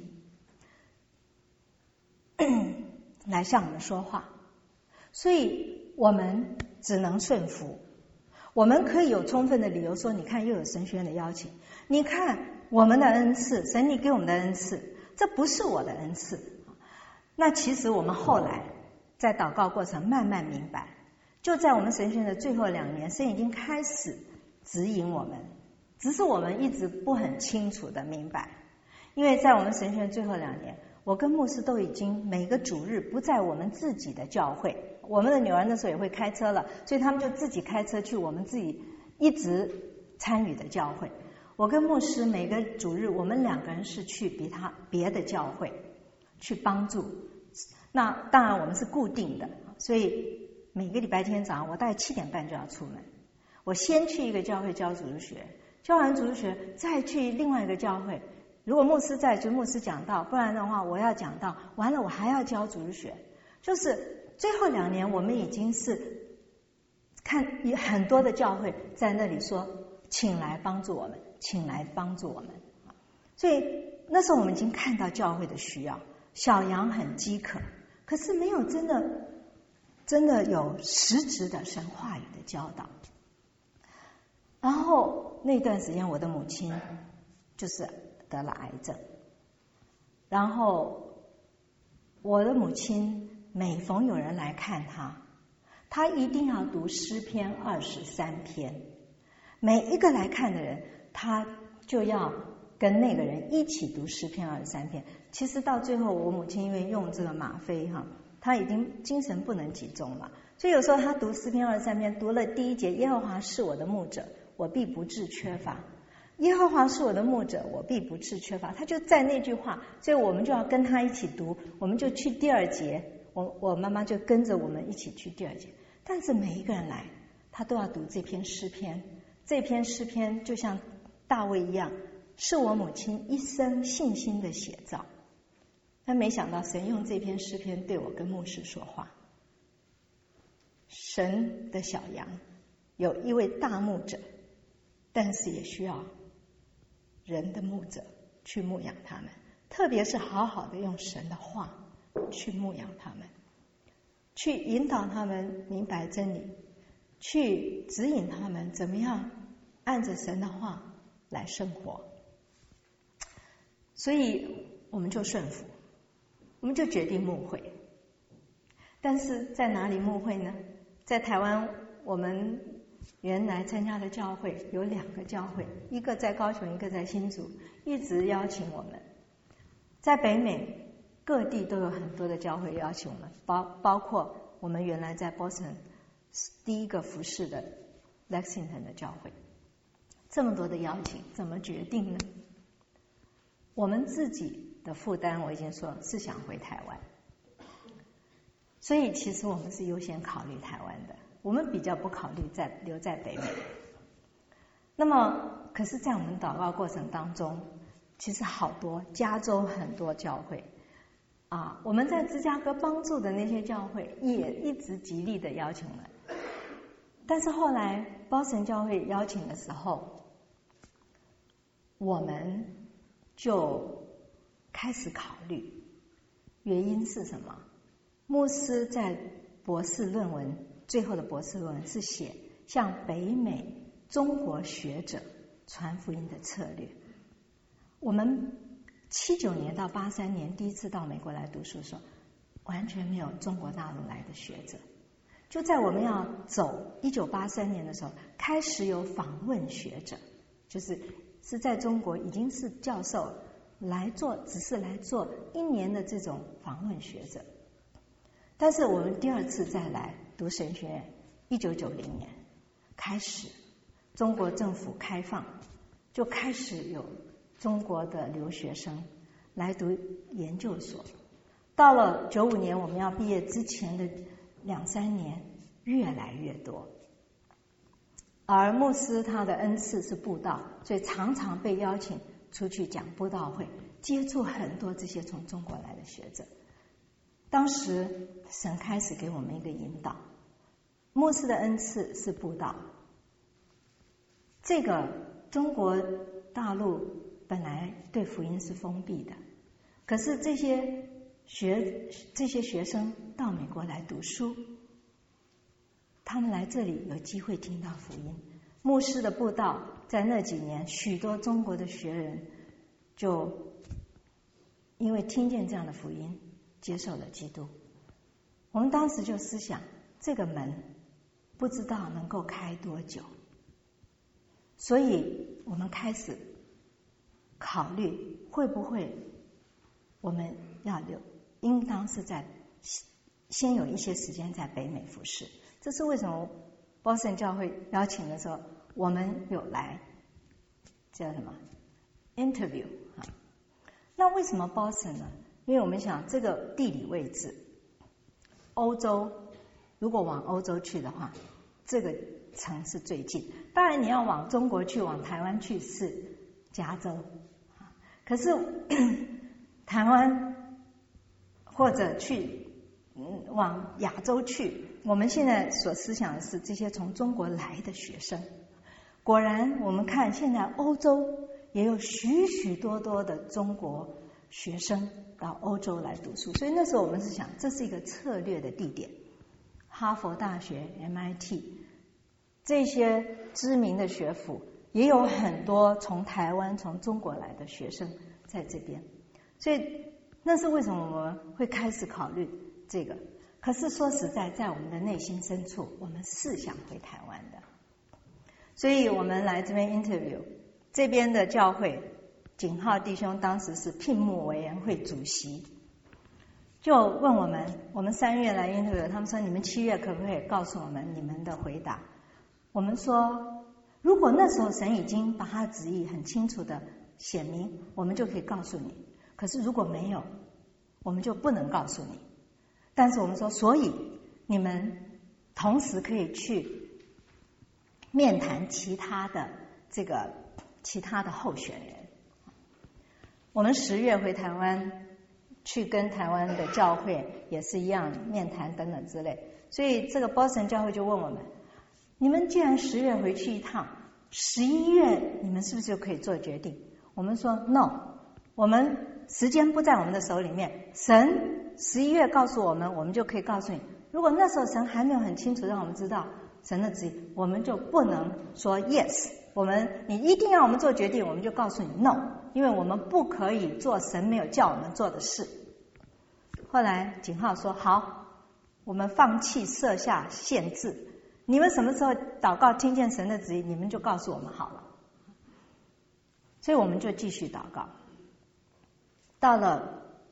来向我们说话，所以我们只能顺服。我们可以有充分的理由说，你看又有神学院的邀请，你看我们的恩赐，神你给我们的恩赐，这不是我的恩赐。那其实我们后来在祷告过程慢慢明白，就在我们神学院的最后两年，神已经开始指引我们，只是我们一直不很清楚的明白。因为在我们神学院最后两年，我跟牧师都已经每个主日不在我们自己的教会，我们的女儿那时候也会开车了，所以他们就自己开车去我们自己一直参与的教会。我跟牧师每个主日，我们两个人是去比他别的教会去帮助。那当然我们是固定的，所以每个礼拜天早上我大概七点半就要出门，我先去一个教会教主日学，教完主日学再去另外一个教会，如果牧师在就牧师讲道，不然的话我要讲道，完了我还要教主日学。就是最后两年我们已经是看很多的教会在那里说请来帮助我们，请来帮助我们。所以那时候我们已经看到教会的需要，小羊很饥渴，可是没有真的真的有实质的神话语的教导。然后那段时间我的母亲就是得了癌症，然后我的母亲每逢有人来看她，她一定要读诗篇二十三篇，每一个来看的人她就要跟那个人一起读诗篇二十三篇。其实到最后我母亲因为用这个吗啡哈，她已经精神不能集中了，所以有时候她读诗篇二十三篇，读了第一节耶和华是我的牧者，我必不致缺乏，耶和华是我的牧者，我必不致缺乏，他就在那句话，所以我们就要跟他一起读，我们就去第二节，我我妈妈就跟着我们一起去第二节。但是每一个人来，他都要读这篇诗篇，这篇诗篇就像大卫一样，是我母亲一生信心的写照。但没想到神用这篇诗篇对我跟牧师说话，神的小羊有一位大牧者，但是也需要人的牧者去牧养他们，特别是好好的用神的话去牧养他们，去引导他们明白真理，去指引他们怎么样按着神的话来生活。所以我们就顺服，我们就决定牧会。但是在哪里牧会呢？在台湾，我们原来参加的教会有两个教会，一个在高雄，一个在新竹，一直邀请我们。在北美各地都有很多的教会邀请我们，包包括我们原来在 Boston 第一个服侍的 Lexington 的教会。这么多的邀请，怎么决定呢？我们自己的负担，我已经说是想回台湾，所以其实我们是优先考虑台湾的，我们比较不考虑在留在北美。那么，可是，在我们祷告过程当中，其实好多加州很多教会啊，我们在芝加哥帮助的那些教会，也一直极力的邀请我们。但是后来 Boston 教会邀请的时候，我们就开始考虑，原因是什么？牧师在博士论文最后的博士论文是写向北美中国学者传福音的策略。我们七九年到八三年第一次到美国来读书的时候，完全没有中国大陆来的学者。就在我们要走一九八三年的时候，开始有访问学者，就是是在中国已经是教授来做，只是来做一年的这种访问学者。但是我们第二次再来读神学院，一九九零年开始，中国政府开放，就开始有中国的留学生来读研究所。到了九五年我们要毕业之前的两三年，越来越多。而牧师他的恩赐是布道，所以常常被邀请出去讲布道会，接触很多这些从中国来的学者。当时神开始给我们一个引导，牧师的恩赐是布道。这个中国大陆本来对福音是封闭的，可是这些学这些学生到美国来读书，他们来这里有机会听到福音。牧师的布道在那几年，许多中国的学人就因为听见这样的福音，接受了基督。我们当时就思想，这个门不知道能够开多久，所以我们开始考虑会不会我们要留，应当是在先有一些时间在北美服侍。这是为什么 Boston 教会邀请的时候，我们有来叫什么 interview 啊？那为什么 Boston 呢？因为我们想这个地理位置，欧洲如果往欧洲去的话，这个城是最近。当然你要往中国去，往台湾去是加州，可是台湾或者去嗯往亚洲去，我们现在所思想的是这些从中国来的学生。果然我们看现在欧洲也有许许多多的中国学生到欧洲来读书，所以那时候我们是想这是一个策略的地点。哈佛大学 M I T 这些知名的学府也有很多从台湾从中国来的学生在这边，所以那是为什么我们会开始考虑这个。可是说实在，在我们的内心深处，我们是想回台湾的，所以我们来这边 interview。 这边的教会景浩弟兄当时是聘牧委员会主席，就问我们，我们三月来 interview， 他们说你们七月可不可以告诉我们你们的回答。我们说如果那时候神已经把他的旨意很清楚的显明，我们就可以告诉你，可是如果没有，我们就不能告诉你。但是我们说，所以你们同时可以去面谈其他的这个其他的候选人。我们十月回台湾，去跟台湾的教会也是一样面谈等等之类。所以这个 Boston 教会就问我们，你们既然十月回去一趟，十一月你们是不是就可以做决定？我们说 no， 我们时间不在我们的手里面，神十一月告诉我们，我们就可以告诉你。如果那时候神还没有很清楚让我们知道神的旨意，我们就不能说 yes， 我们你一定要我们做决定，我们就告诉你 no， 因为我们不可以做神没有叫我们做的事。后来景浩说好，我们放弃设下限制，你们什么时候祷告听见神的旨意，你们就告诉我们好了。所以我们就继续祷告。到了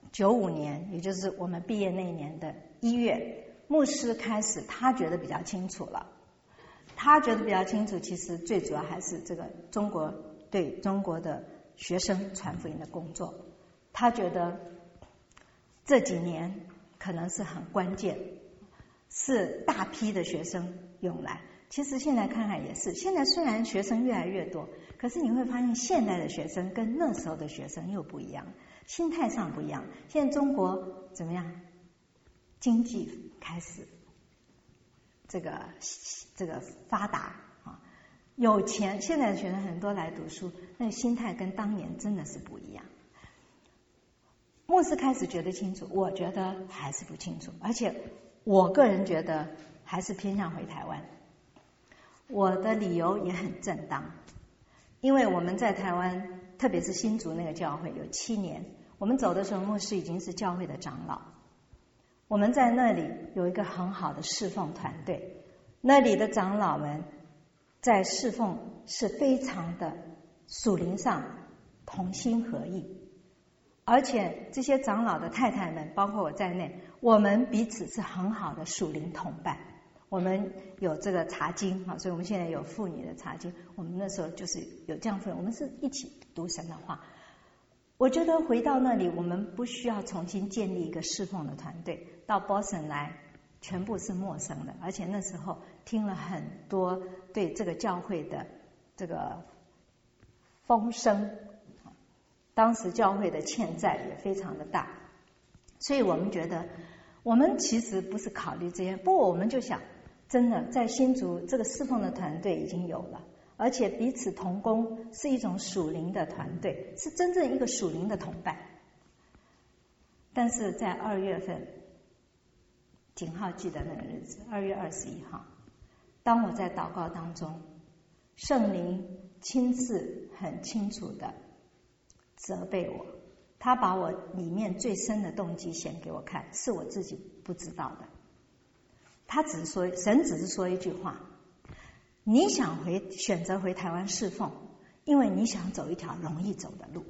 九五年，也就是我们毕业那一年的一月，牧师开始他觉得比较清楚了。他觉得比较清楚，其实最主要还是这个中国对中国的学生传福音的工作。他觉得这几年可能是很关键，是大批的学生涌来。其实现在看看也是，现在虽然学生越来越多，可是你会发现现在的学生跟那时候的学生又不一样，心态上不一样。现在中国怎么样？经济开始这个这个发达啊，有钱。现在的学生很多来读书，那个心态跟当年真的是不一样。牧师开始觉得清楚，我觉得还是不清楚，而且我个人觉得还是偏向回台湾。我的理由也很正当，因为我们在台湾，特别是新竹那个教会有七年，我们走的时候，牧师已经是教会的长老。我们在那里有一个很好的侍奉团队，那里的长老们在侍奉是非常的属灵上同心合意，而且这些长老的太太们，包括我在内，我们彼此是很好的属灵同伴。我们有这个查经啊，所以我们现在有妇女的查经。我们那时候就是有这样分，我们是一起读神的话。我觉得回到那里，我们不需要重新建立一个侍奉的团队。到 Boston 来，全部是陌生的，而且那时候听了很多对这个教会的这个风声，当时教会的欠债也非常的大，所以我们觉得，我们其实不是考虑这些，不过我们就想，真的在新竹这个侍奉的团队已经有了。而且彼此同工是一种属灵的团队，是真正一个属灵的同伴。但是在二月份，景浩记得那个日子，二月二十一号，当我在祷告当中，圣灵亲自很清楚的责备我，他把我里面最深的动机显给我看，是我自己不知道的。他只是说，神只是说一句话。你想回选择回台湾侍奉，因为你想走一条容易走的路。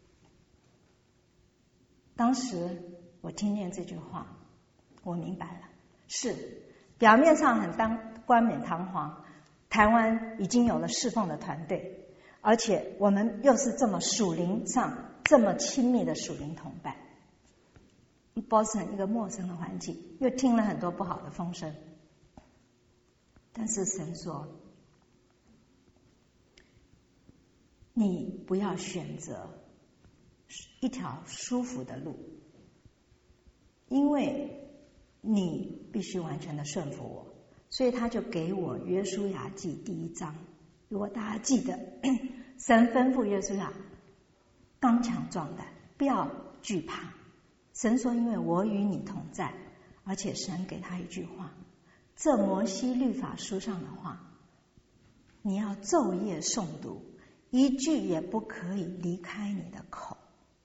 当时我听见这句话，我明白了，是表面上很当冠冕堂皇，台湾已经有了侍奉的团队，而且我们又是这么属灵上这么亲密的属灵同伴。Boston 一个陌生的环境，又听了很多不好的风声，但是神说，你不要选择一条舒服的路，因为你必须完全的顺服我。所以他就给我约书亚记第一章，如果大家记得，神吩咐约书亚刚强壮胆，不要惧怕。神说，因为我与你同在。而且神给他一句话，这摩西律法书上的话，你要昼夜诵读，一句也不可以离开你的口。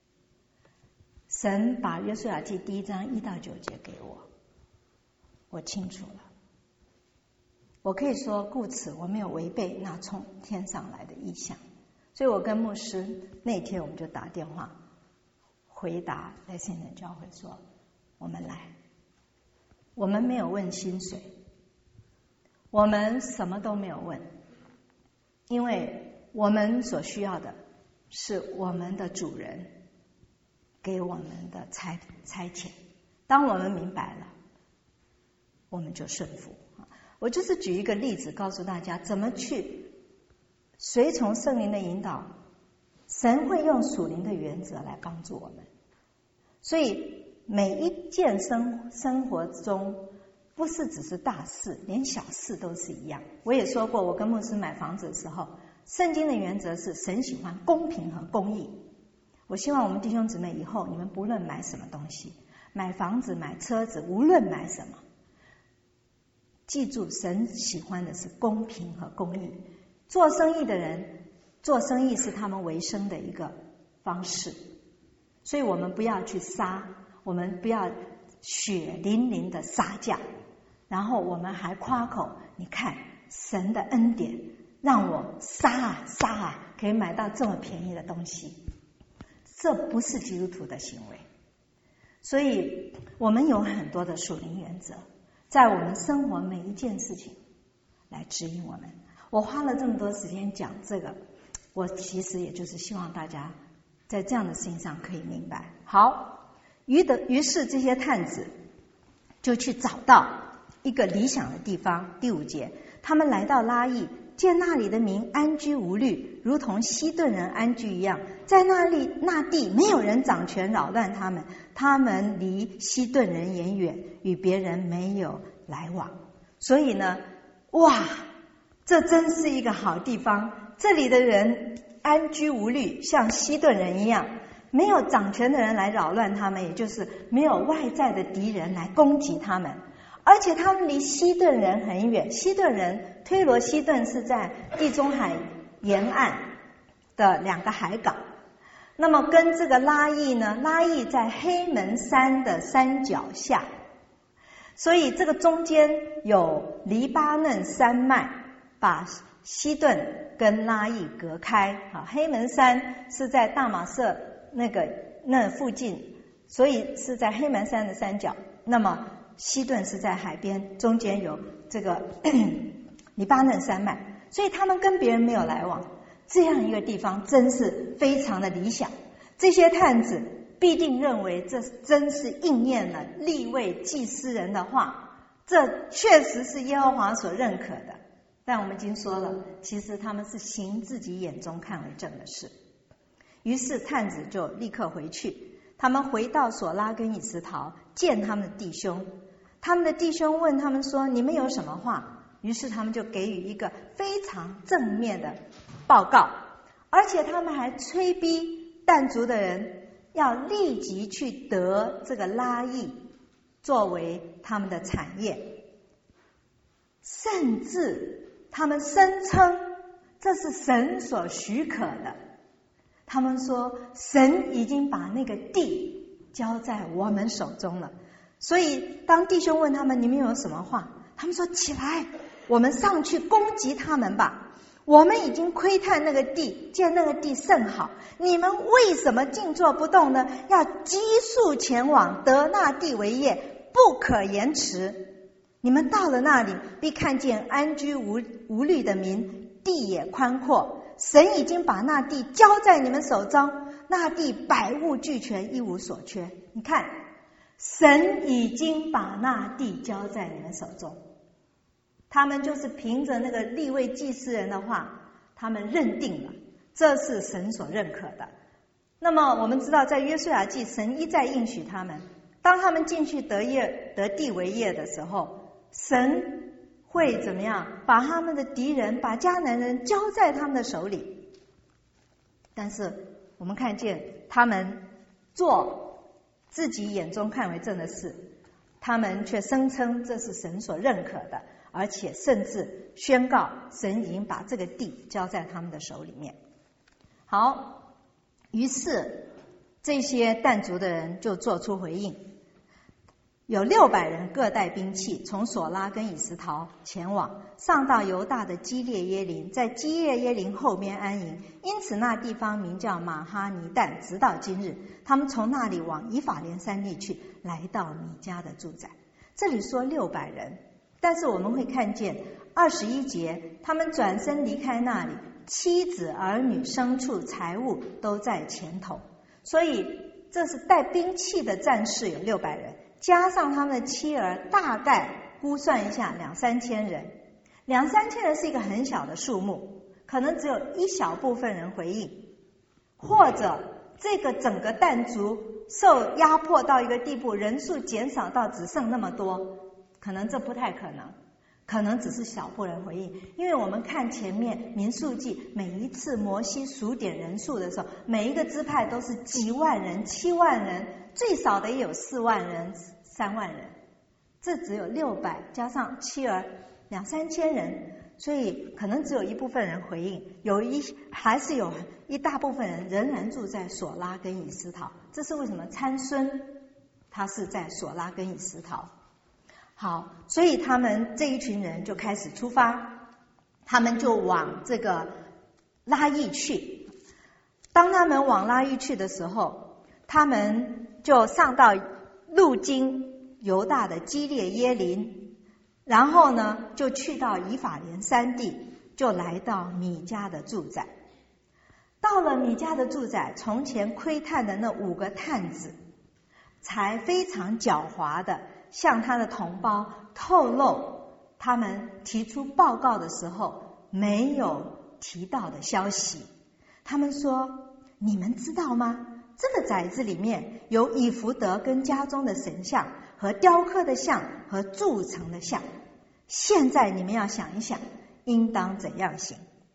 神把约书亚记第一章一到九节给我，我清楚了。我可以说，故此我没有违背那从天上来的意象。所以我跟牧师那天我们就打电话回答在现在教会说，我们来，我们没有问薪水，我们什么都没有问，因为我们所需要的是我们的主人给我们的差差遣。当我们明白了，我们就顺服。我就是举一个例子告诉大家怎么去随从圣灵的引导，神会用属灵的原则来帮助我们。所以每一件生生活中不是只是大事，连小事都是一样。我也说过，我跟牧师买房子的时候，圣经的原则是神喜欢公平和公义。我希望我们弟兄姊妹以后，你们不论买什么东西，买房子买车子，无论买什么，记住神喜欢的是公平和公义。做生意的人，做生意是他们为生的一个方式，所以我们不要去杀，我们不要血淋淋的杀价，然后我们还夸口，你看神的恩典让我杀啊杀啊可以买到这么便宜的东西。这不是基督徒的行为。 所以我们有很多的属灵原则，在我们生活每一件事情来指引我们。我花了这么多时间讲这个，我其实也就是希望大家在这样的事情上可以明白。好，于的于是这些探子就去找到一个理想的地方。第五节，他们来到拉邑，见那里的民安居无虑，如同西顿人安居一样，在那里那地没有人掌权扰乱他们，他们离西顿人也远，与别人没有来往。所以呢，哇，这真是一个好地方，这里的人安居无虑，像西顿人一样，没有掌权的人来扰乱他们，也就是没有外在的敌人来攻击他们，而且他们离西顿人很远。西顿人，推罗西顿是在地中海沿岸的两个海港，那么跟这个拉邑呢，拉邑在黑门山的山脚下，所以这个中间有黎巴嫩山脉把西顿跟拉邑隔开。好，黑门山是在大马色那个那附近，所以是在黑门山的山脚，那么西顿是在海边，中间有这个黎巴嫩山脉，所以他们跟别人没有来往。这样一个地方真是非常的理想，这些探子必定认为这真是应验了利未祭司人的话，这确实是耶和华所认可的。但我们已经说了，其实他们是行自己眼中看为正的事。于是探子就立刻回去，他们回到索拉跟以实陶，见他们的弟兄。他们的弟兄问他们说，你们有什么话？于是他们就给予一个非常正面的报告，而且他们还催逼但族的人要立即去得这个拉邑作为他们的产业，甚至他们声称这是神所许可的。他们说神已经把那个地交在我们手中了。所以当弟兄问他们，你们有什么话？他们说，起来，我们上去攻击他们吧。我们已经窥探那个地，见那个地甚好，你们为什么静坐不动呢？要急速前往，得那地为业，不可延迟。你们到了那里，必看见安居无无虑的民，地也宽阔，神已经把那地交在你们手中，那地百物俱全，一无所缺。你看，神已经把那地交在你们手中。他们就是凭着那个利未祭司人的话，他们认定了这是神所认可的。那么我们知道，在约书亚记，神一再应许他们，当他们进去得业得地为业的时候，神会怎么样？把他们的敌人，把迦南人交在他们的手里。但是我们看见他们做自己眼中看为正的事，他们却声称这是神所认可的，而且甚至宣告神已经把这个地交在他们的手里面。好，于是这些但族的人就做出回应，有六百人各带兵器，从索拉跟以实陶前往，上到犹大的基列耶林，在基列耶林后面安营。因此那地方名叫马哈尼但，直到今日。他们从那里往以法莲山地去，来到米迦的住宅。这里说六百人，但是我们会看见二十一节，他们转身离开那里，妻子儿女牲畜财物都在前头。所以这是带兵器的战士有六百人，加上他们的妻儿，大概估算一下两三千人。两三千人是一个很小的数目，可能只有一小部分人回应，或者这个整个但族受压迫到一个地步，人数减少到只剩那么多，可能这不太可能，可能只是小部分人回应。因为我们看前面民数记，每一次摩西数点人数的时候，每一个支派都是几万人、七万人，最少的也有四万人、三万人，这只有六百加上妻儿两三千人，所以可能只有一部分人回应，有一还是有一大部分人仍然住在索拉跟以实陶。这是为什么参孙他是在索拉跟以实陶。好，所以他们这一群人就开始出发，他们就往这个拉邑去。当他们往拉邑去的时候，他们就上到路经犹大的基列耶林，然后呢就去到以法莲山地，就来到米迦的住宅。到了米迦的住宅，从前窥探的那五个探子才非常狡猾的向他的同胞透露他们提出报告的时候没有提到的消息。他们说，你们知道吗？这个宅子里面有以弗得跟家中的神像和雕刻的像和铸成的像，现在你们要想一想应当怎样行。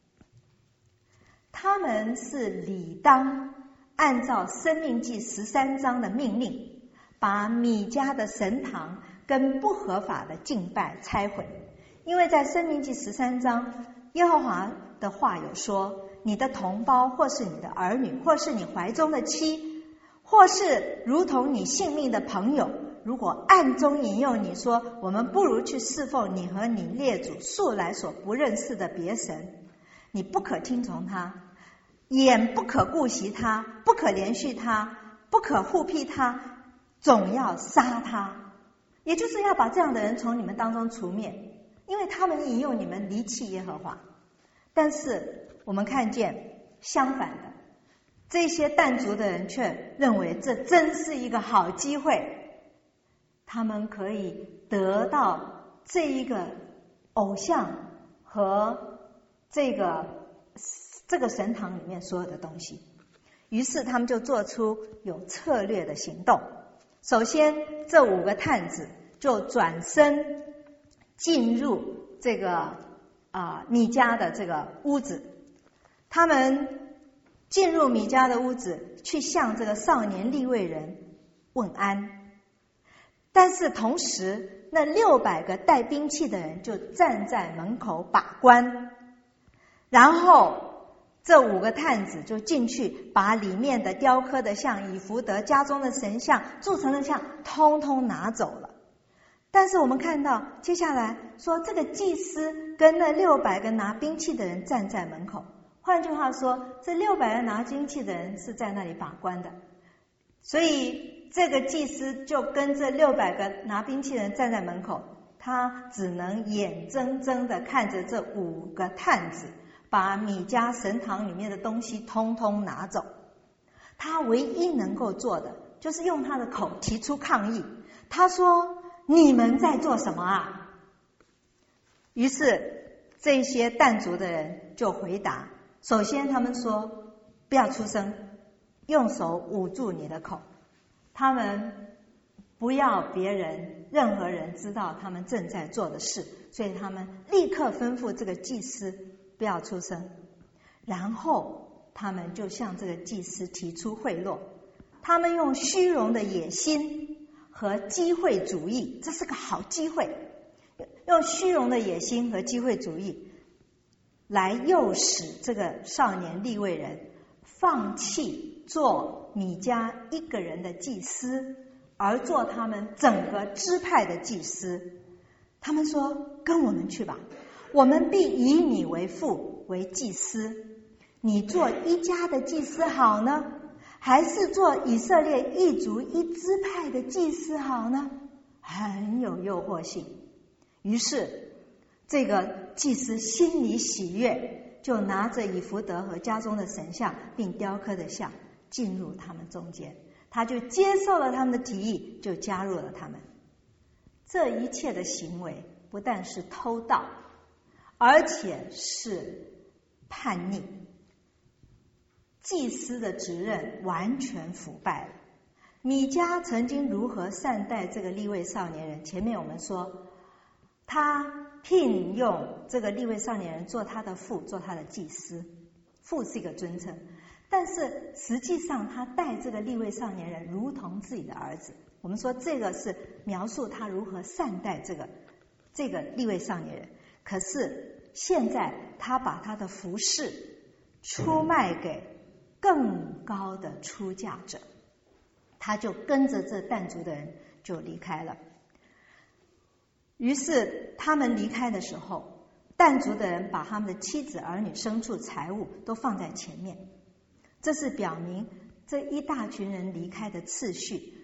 他们是理当按照申命记十三章的命令，把米迦的神堂跟不合法的敬拜拆毁。因为在申命记十三章，耶和华的话有说，你的同胞或是你的儿女，或是你怀中的妻，或是如同你性命的朋友，如果暗中引诱你说，我们不如去侍奉你和你列祖素来所不认识的别神，你不可听从他，眼不可顾惜他，不可连续他，不可护庇他，总要杀他。也就是要把这样的人从你们当中除灭，因为他们引诱你们离弃耶和华。但是我们看见相反的，这些但族的人却认为这真是一个好机会，他们可以得到这一个偶像和这个这个神堂里面所有的东西。于是他们就做出有策略的行动。首先，这五个探子就转身进入这个啊、呃、米迦的这个屋子。他们进入米迦的屋子，去向这个少年利未人问安。但是同时，那六百个带兵器的人就站在门口把关。然后这五个探子就进去，把里面的雕刻的像、以弗得、家中的神像、铸成的像通通拿走了。但是我们看到接下来说，这个祭司跟那六百个拿兵器的人站在门口。换句话说，这六百个拿兵器的人是在那里把关的，所以这个祭司就跟这六百个拿兵器的人站在门口，他只能眼睁睁的看着这五个探子把米迦神堂里面的东西通通拿走。他唯一能够做的就是用他的口提出抗议。他说，你们在做什么啊？于是这些但族的人就回答，首先他们说，不要出声，用手捂住你的口。他们不要别人任何人知道他们正在做的事，所以他们立刻吩咐这个祭司不要出声。然后他们就向这个祭司提出贿赂，他们用虚荣的野心和机会主义，这是个好机会，用虚荣的野心和机会主义来诱使这个少年利未人放弃做米迦一个人的祭司，而做他们整个支派的祭司。他们说，跟我们去吧，我们必以你为父为祭司。你做一家的祭司好呢，还是做以色列一族一支派的祭司好呢？很有诱惑性。于是这个祭司心里喜悦，就拿着以弗得和家中的神像并雕刻的像进入他们中间，他就接受了他们的提议，就加入了他们。这一切的行为不但是偷盗，而且是叛逆。祭司的职任完全腐败了。米迦曾经如何善待这个利未少年人？前面我们说，他聘用这个利未少年人做他的父，做他的祭司。父是一个尊称，但是实际上他待这个利未少年人如同自己的儿子。我们说这个是描述他如何善待这个这个利未少年人。可是现在他把他的服饰出卖给更高的出价者，他就跟着这但族的人就离开了。于是他们离开的时候，但族的人把他们的妻子、儿女、牲畜、财物都放在前面，这是表明这一大群人离开的次序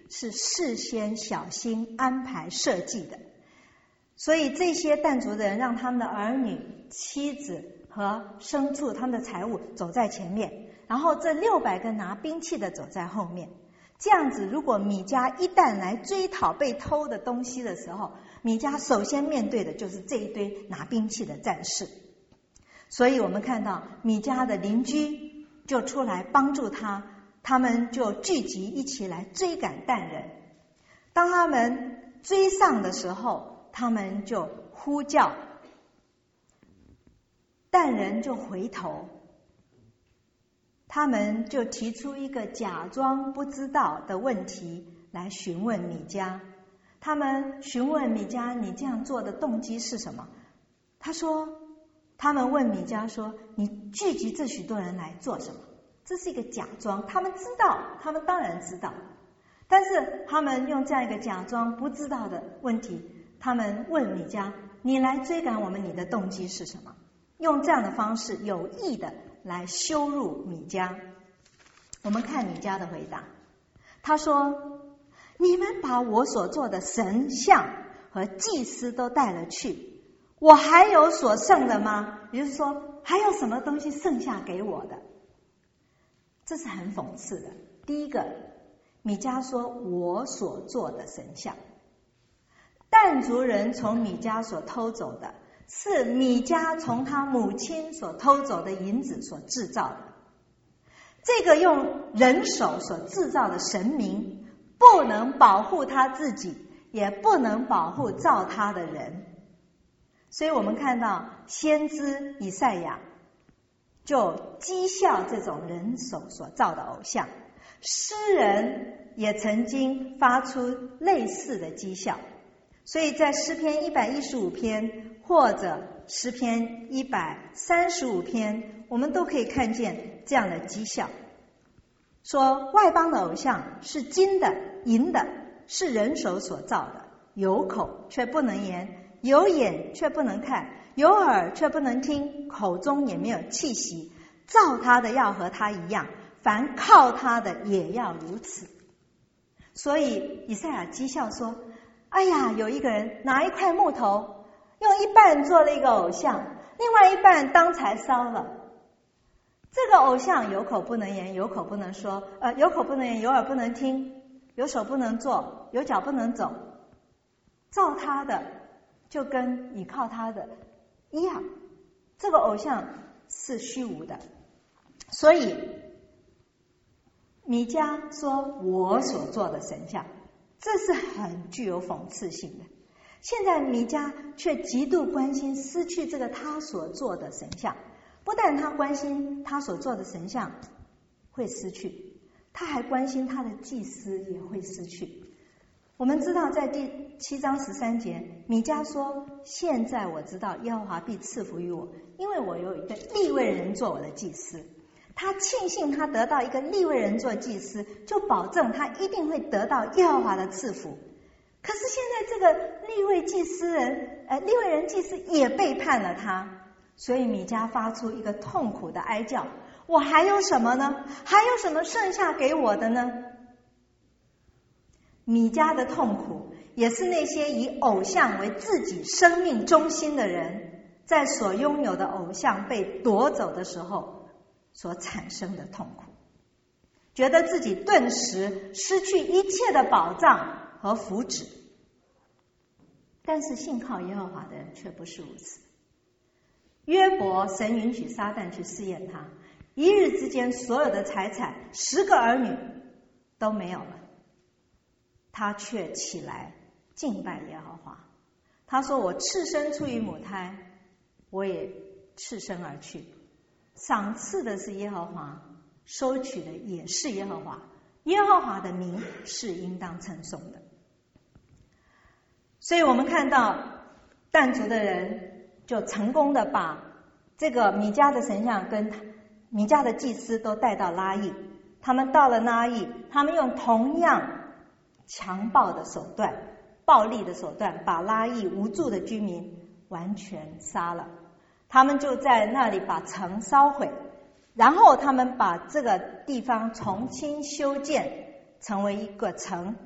是事先小心安排设计的。所以这些但族的人让他们的儿女、妻子和牲畜、他们的财物走在前面，然后这六百个拿兵器的走在后面。这样子，如果米迦一旦来追讨被偷的东西的时候，米迦首先面对的就是这一堆拿兵器的战士。所以我们看到米迦的邻居就出来帮助他，他们就聚集一起来追赶但人。当他们追上的时候，他们就呼叫，但人就回头，他们就提出一个假装不知道的问题来询问米迦。他们询问米迦，你这样做的动机是什么？他说，他们问米迦说，你聚集这许多人来做什么？这是一个假装，他们知道，他们当然知道，但是他们用这样一个假装不知道的问题，他们问米迦，你来追赶我们，你的动机是什么？用这样的方式有意的来羞辱米迦。我们看米迦的回答，他说，你们把我所做的神像和祭司都带了去，我还有所剩的吗？也就是说，还有什么东西剩下给我的？这是很讽刺的。第一个，米迦说我所做的神像，但族人从米迦所偷走的是米迦从他母亲所偷走的银子所制造的。这个用人手所制造的神明不能保护他自己，也不能保护造他的人。所以我们看到先知以赛亚就讥笑这种人手所造的偶像，诗人也曾经发出类似的讥笑。所以在诗篇一百一十五篇或者诗篇一百三十五篇，我们都可以看见这样的讥笑，说外邦的偶像是金的、银的，是人手所造的，有口却不能言，有眼却不能看，有耳却不能听，口中也没有气息，造他的要和他一样，凡靠他的也要如此。所以以赛亚讥笑说，哎呀，有一个人拿一块木头，用一半做了一个偶像，另外一半当柴烧了。这个偶像有口不能言，有口不能说，呃，有口不能言，有耳不能听，有手不能做，有脚不能走，造他的就跟倚靠他的一样，这个偶像是虚无的。所以米迦说我所做的神像，这是很具有讽刺性的。现在米迦却极度关心失去这个他所做的神像，不但他关心他所做的神像会失去，他还关心他的祭司也会失去。我们知道在第七章十三节，米迦说，现在我知道耶和华必赐福于我，因为我有一个利未人做我的祭司。他庆幸他得到一个利未人做祭司，就保证他一定会得到耶和华的赐福。可是现在这个利未祭司人呃，利未人祭司也背叛了他，所以米迦发出一个痛苦的哀叫，我还有什么呢？还有什么剩下给我的呢？米迦的痛苦也是那些以偶像为自己生命中心的人，在所拥有的偶像被夺走的时候所产生的痛苦，觉得自己顿时失去一切的保障和福祉。但是信靠耶和华的人却不是如此。约伯，神允许撒旦去试验他，一日之间所有的财产，十个儿女都没有了，他却起来敬拜耶和华。他说，我赤身出于母胎，我也赤身而去，赏赐的是耶和华，收取的也是耶和华，耶和华的名是应当称颂的。所以我们看到但族的人就成功的把这个米迦的神像跟米迦的祭司都带到拉邑。他们到了拉邑，他们用同样强暴的手段、暴力的手段，把拉邑无助的居民完全杀了。他们就在那里把城烧毁，然后他们把这个地方重新修建成为一个城，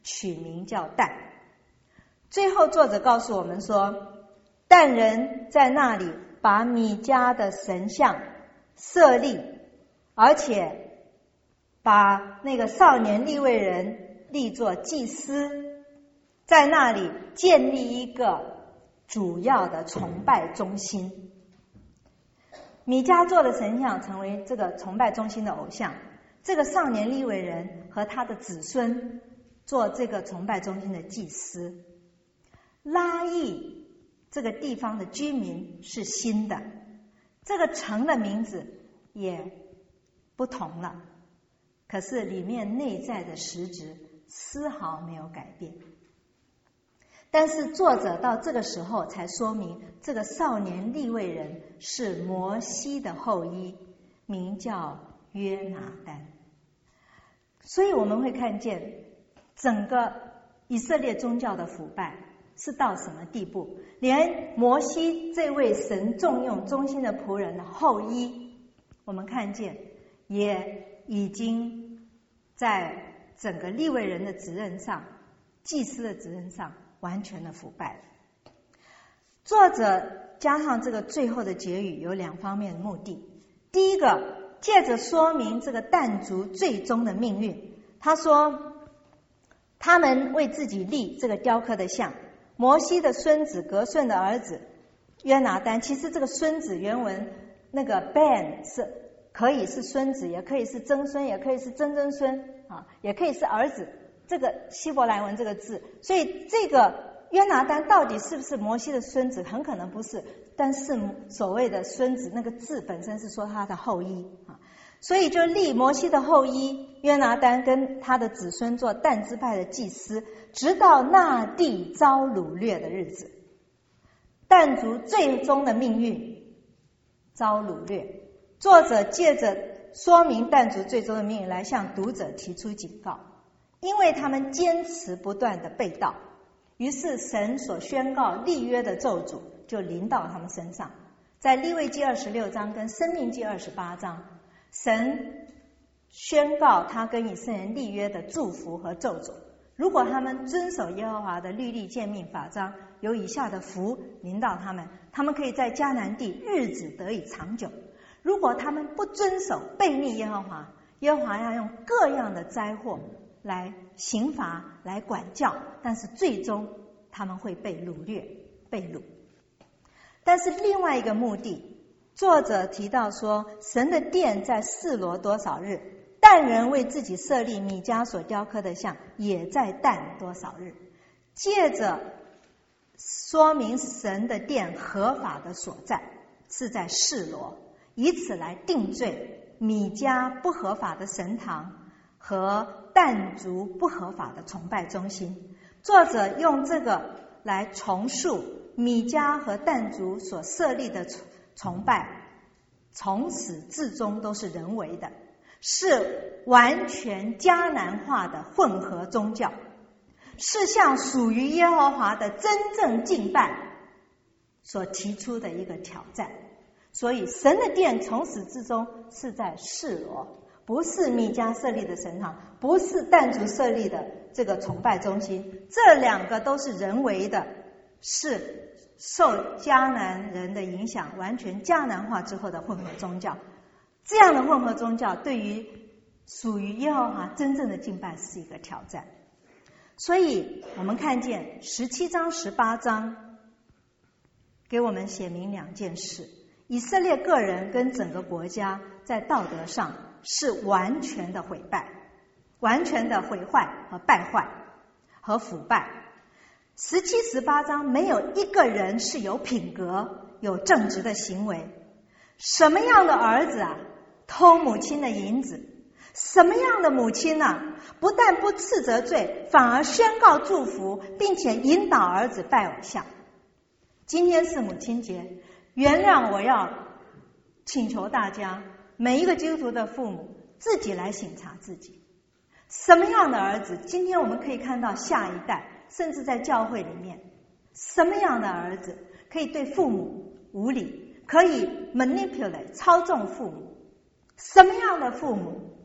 取名叫但。最后作者告诉我们说，但人在那里把米迦的神像设立，而且把那个少年利未人立作祭司，在那里建立一个主要的崇拜中心。米迦做的神像成为这个崇拜中心的偶像，这个少年利未人和他的子孙做这个崇拜中心的祭司。拉邑这个地方的居民是新的，这个城的名字也不同了，可是里面内在的实质丝毫没有改变。但是作者到这个时候才说明，这个少年利未人是摩西的后裔，名叫约拿单。所以我们会看见整个以色列宗教的腐败是到什么地步，连摩西这位神重用忠心的仆人的后裔，我们看见也已经在整个利未人的职任上，祭司的职任上完全的腐败了。作者加上这个最后的结语有两方面的目的。第一个，借着说明这个但族最终的命运，他说他们为自己立这个雕刻的像，摩西的孙子革顺的儿子约拿单，其实这个孙子原文那个 ben 是可以是孙子，也可以是曾孙，也可以是曾曾孙啊，也可以是儿子，这个希伯来文这个字，所以这个约拿单到底是不是摩西的孙子，很可能不是，但是所谓的孙子那个字本身是说他的后裔啊，所以就立摩西的后裔约拿单跟他的子孙做但支派的祭司，直到那地遭掳掠的日子。但族最终的命运遭掳掠，作者借着说明但族最终的命运来向读者提出警告，因为他们坚持不断的背道，于是神所宣告立约的咒诅就临到他们身上。在利未记二十六章跟申命记二十八章，神宣告他跟以色列人立约的祝福和咒诅，如果他们遵守耶和华的律例诫命法章，有以下的福临到他们，他们可以在迦南地日子得以长久。如果他们不遵守，悖逆耶和华，耶和华要用各样的灾祸来刑罚来管教，但是最终他们会被掳掠被掳。但是另外一个目的，作者提到说，神的殿在示罗多少日，但人为自己设立米迦所雕刻的像，也在但多少日，借着说明神的殿合法的所在是在示罗，以此来定罪米迦不合法的神堂和但族不合法的崇拜中心。作者用这个来重述米迦和但族所设立的崇拜从始至终都是人为的，是完全迦南化的混合宗教，是向属于耶和华的真正敬拜所提出的一个挑战。所以神的殿从始至终是在示罗，不是米迦设立的神堂，不是但族设立的这个崇拜中心，这两个都是人为的，是受迦南人的影响，完全迦南化之后的混合宗教。这样的混合宗教对于属于耶和华真正的敬拜是一个挑战。所以我们看见十七章十八章给我们写明两件事，以色列个人跟整个国家在道德上是完全的毁败，完全的毁坏和败坏和腐败。十七十八章没有一个人是有品格有正直的行为。什么样的儿子啊，偷母亲的银子？什么样的母亲啊，不但不斥责罪，反而宣告祝福，并且引导儿子拜偶像。今天是母亲节，原谅我要请求大家，每一个基督徒的父母自己来省察自己，什么样的儿子？今天我们可以看到下一代，甚至在教会里面，什么样的儿子可以对父母无理，可以 manipulate 操纵父母？什么样的父母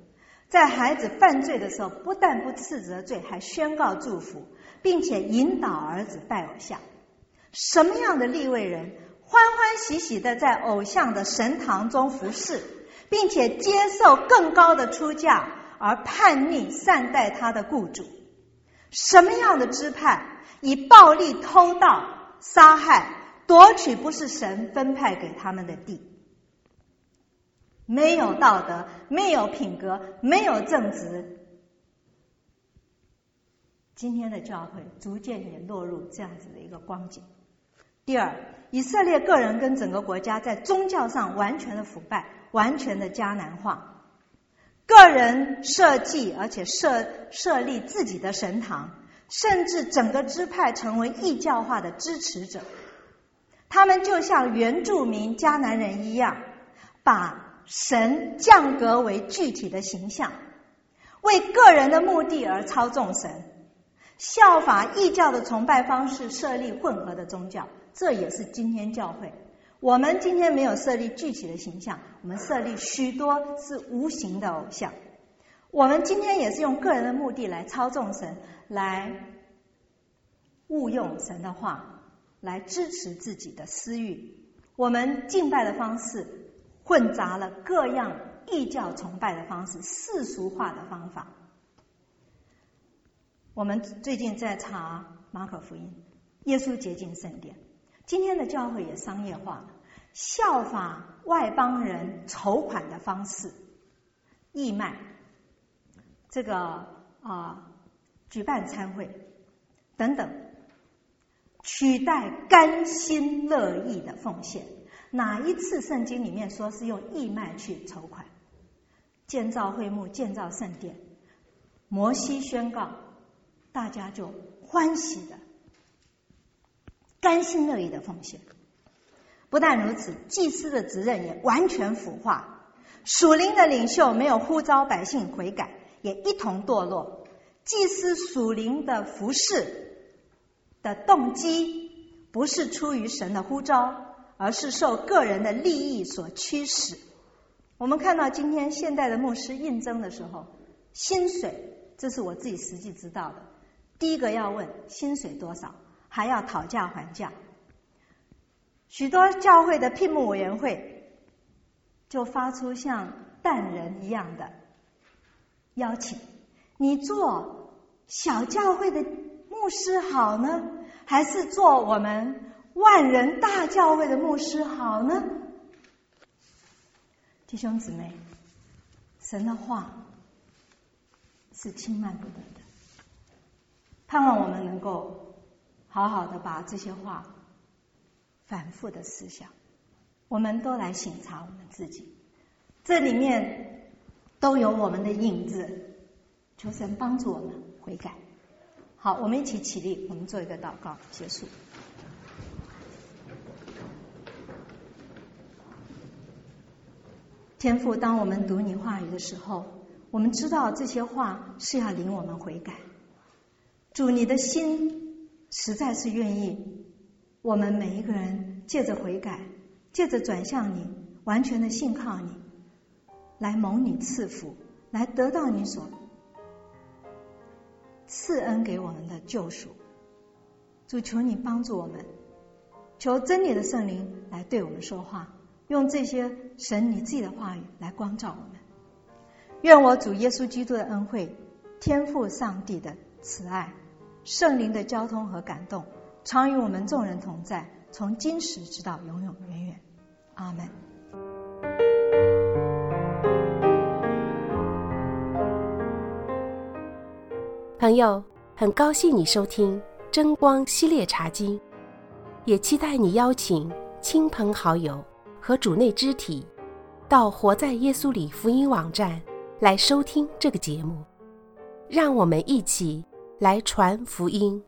在孩子犯罪的时候，不但不斥责罪，还宣告祝福，并且引导儿子拜偶像。什么样的利未人欢欢喜喜的在偶像的神堂中服侍，并且接受更高的出价，而叛逆善待他的雇主？什么样的支派以暴力偷盗、杀害、夺取不是神分派给他们的地？没有道德，没有品格，没有正直。今天的教会逐渐也落入这样子的一个光景。第二，以色列个人跟整个国家在宗教上完全的腐败，完全的迦南化。个人设计而且设设立自己的神堂，甚至整个支派成为异教化的支持者。他们就像原住民迦南人一样，把神降格为具体的形象，为个人的目的而操纵神，效法异教的崇拜方式，设立混合的宗教。这也是今天教会，我们今天没有设立具体的形象，我们设立许多是无形的偶像。我们今天也是用个人的目的来操纵神，来误用神的话，来支持自己的私欲。我们敬拜的方式混杂了各样异教崇拜的方式，世俗化的方法。我们最近在查马可福音，耶稣洁净圣殿。今天的教会也商业化了，效法外邦人筹款的方式，义卖，这个啊、呃、举办餐会等等，取代甘心乐意的奉献。哪一次圣经里面说是用义卖去筹款？建造会幕，建造圣殿，摩西宣告，大家就欢喜的甘心乐意的奉献。不但如此，祭司的职任也完全腐化，属灵的领袖没有呼召百姓悔改，也一同堕落。祭司属灵的服事的动机不是出于神的呼召，而是受个人的利益所驱使。我们看到今天现代的牧师应征的时候，薪水，这是我自己实际知道的，第一个要问薪水多少，还要讨价还价。许多教会的聘牧委员会就发出像淡人一样的邀请，你做小教会的牧师好呢，还是做我们万人大教会的牧师好呢？弟兄姊妹，神的话是轻慢不得的，盼望我们能够好好的把这些话反复的思想，我们都来省察我们自己，这里面都有我们的影子，求神帮助我们悔改。好，我们一起起立，我们做一个祷告结束。天父，当我们读你话语的时候，我们知道这些话是要领我们悔改。主，你的心实在是愿意我们每一个人借着悔改，借着转向你，完全的信靠你，来蒙你赐福，来得到你所赐恩给我们的救赎。主，求你帮助我们，求真理的圣灵来对我们说话，用这些神你自己的话语来光照我们。愿我主耶稣基督的恩惠，天父上帝的慈爱，圣灵的交通和感动，常与我们众人同在，从今时直到永永远远。阿们。 朋友，很高兴你收听真光系列茶经，也期待你邀请亲朋好友和主内肢体到活在耶稣里福音网站来收听这个节目，让我们一起来传福音。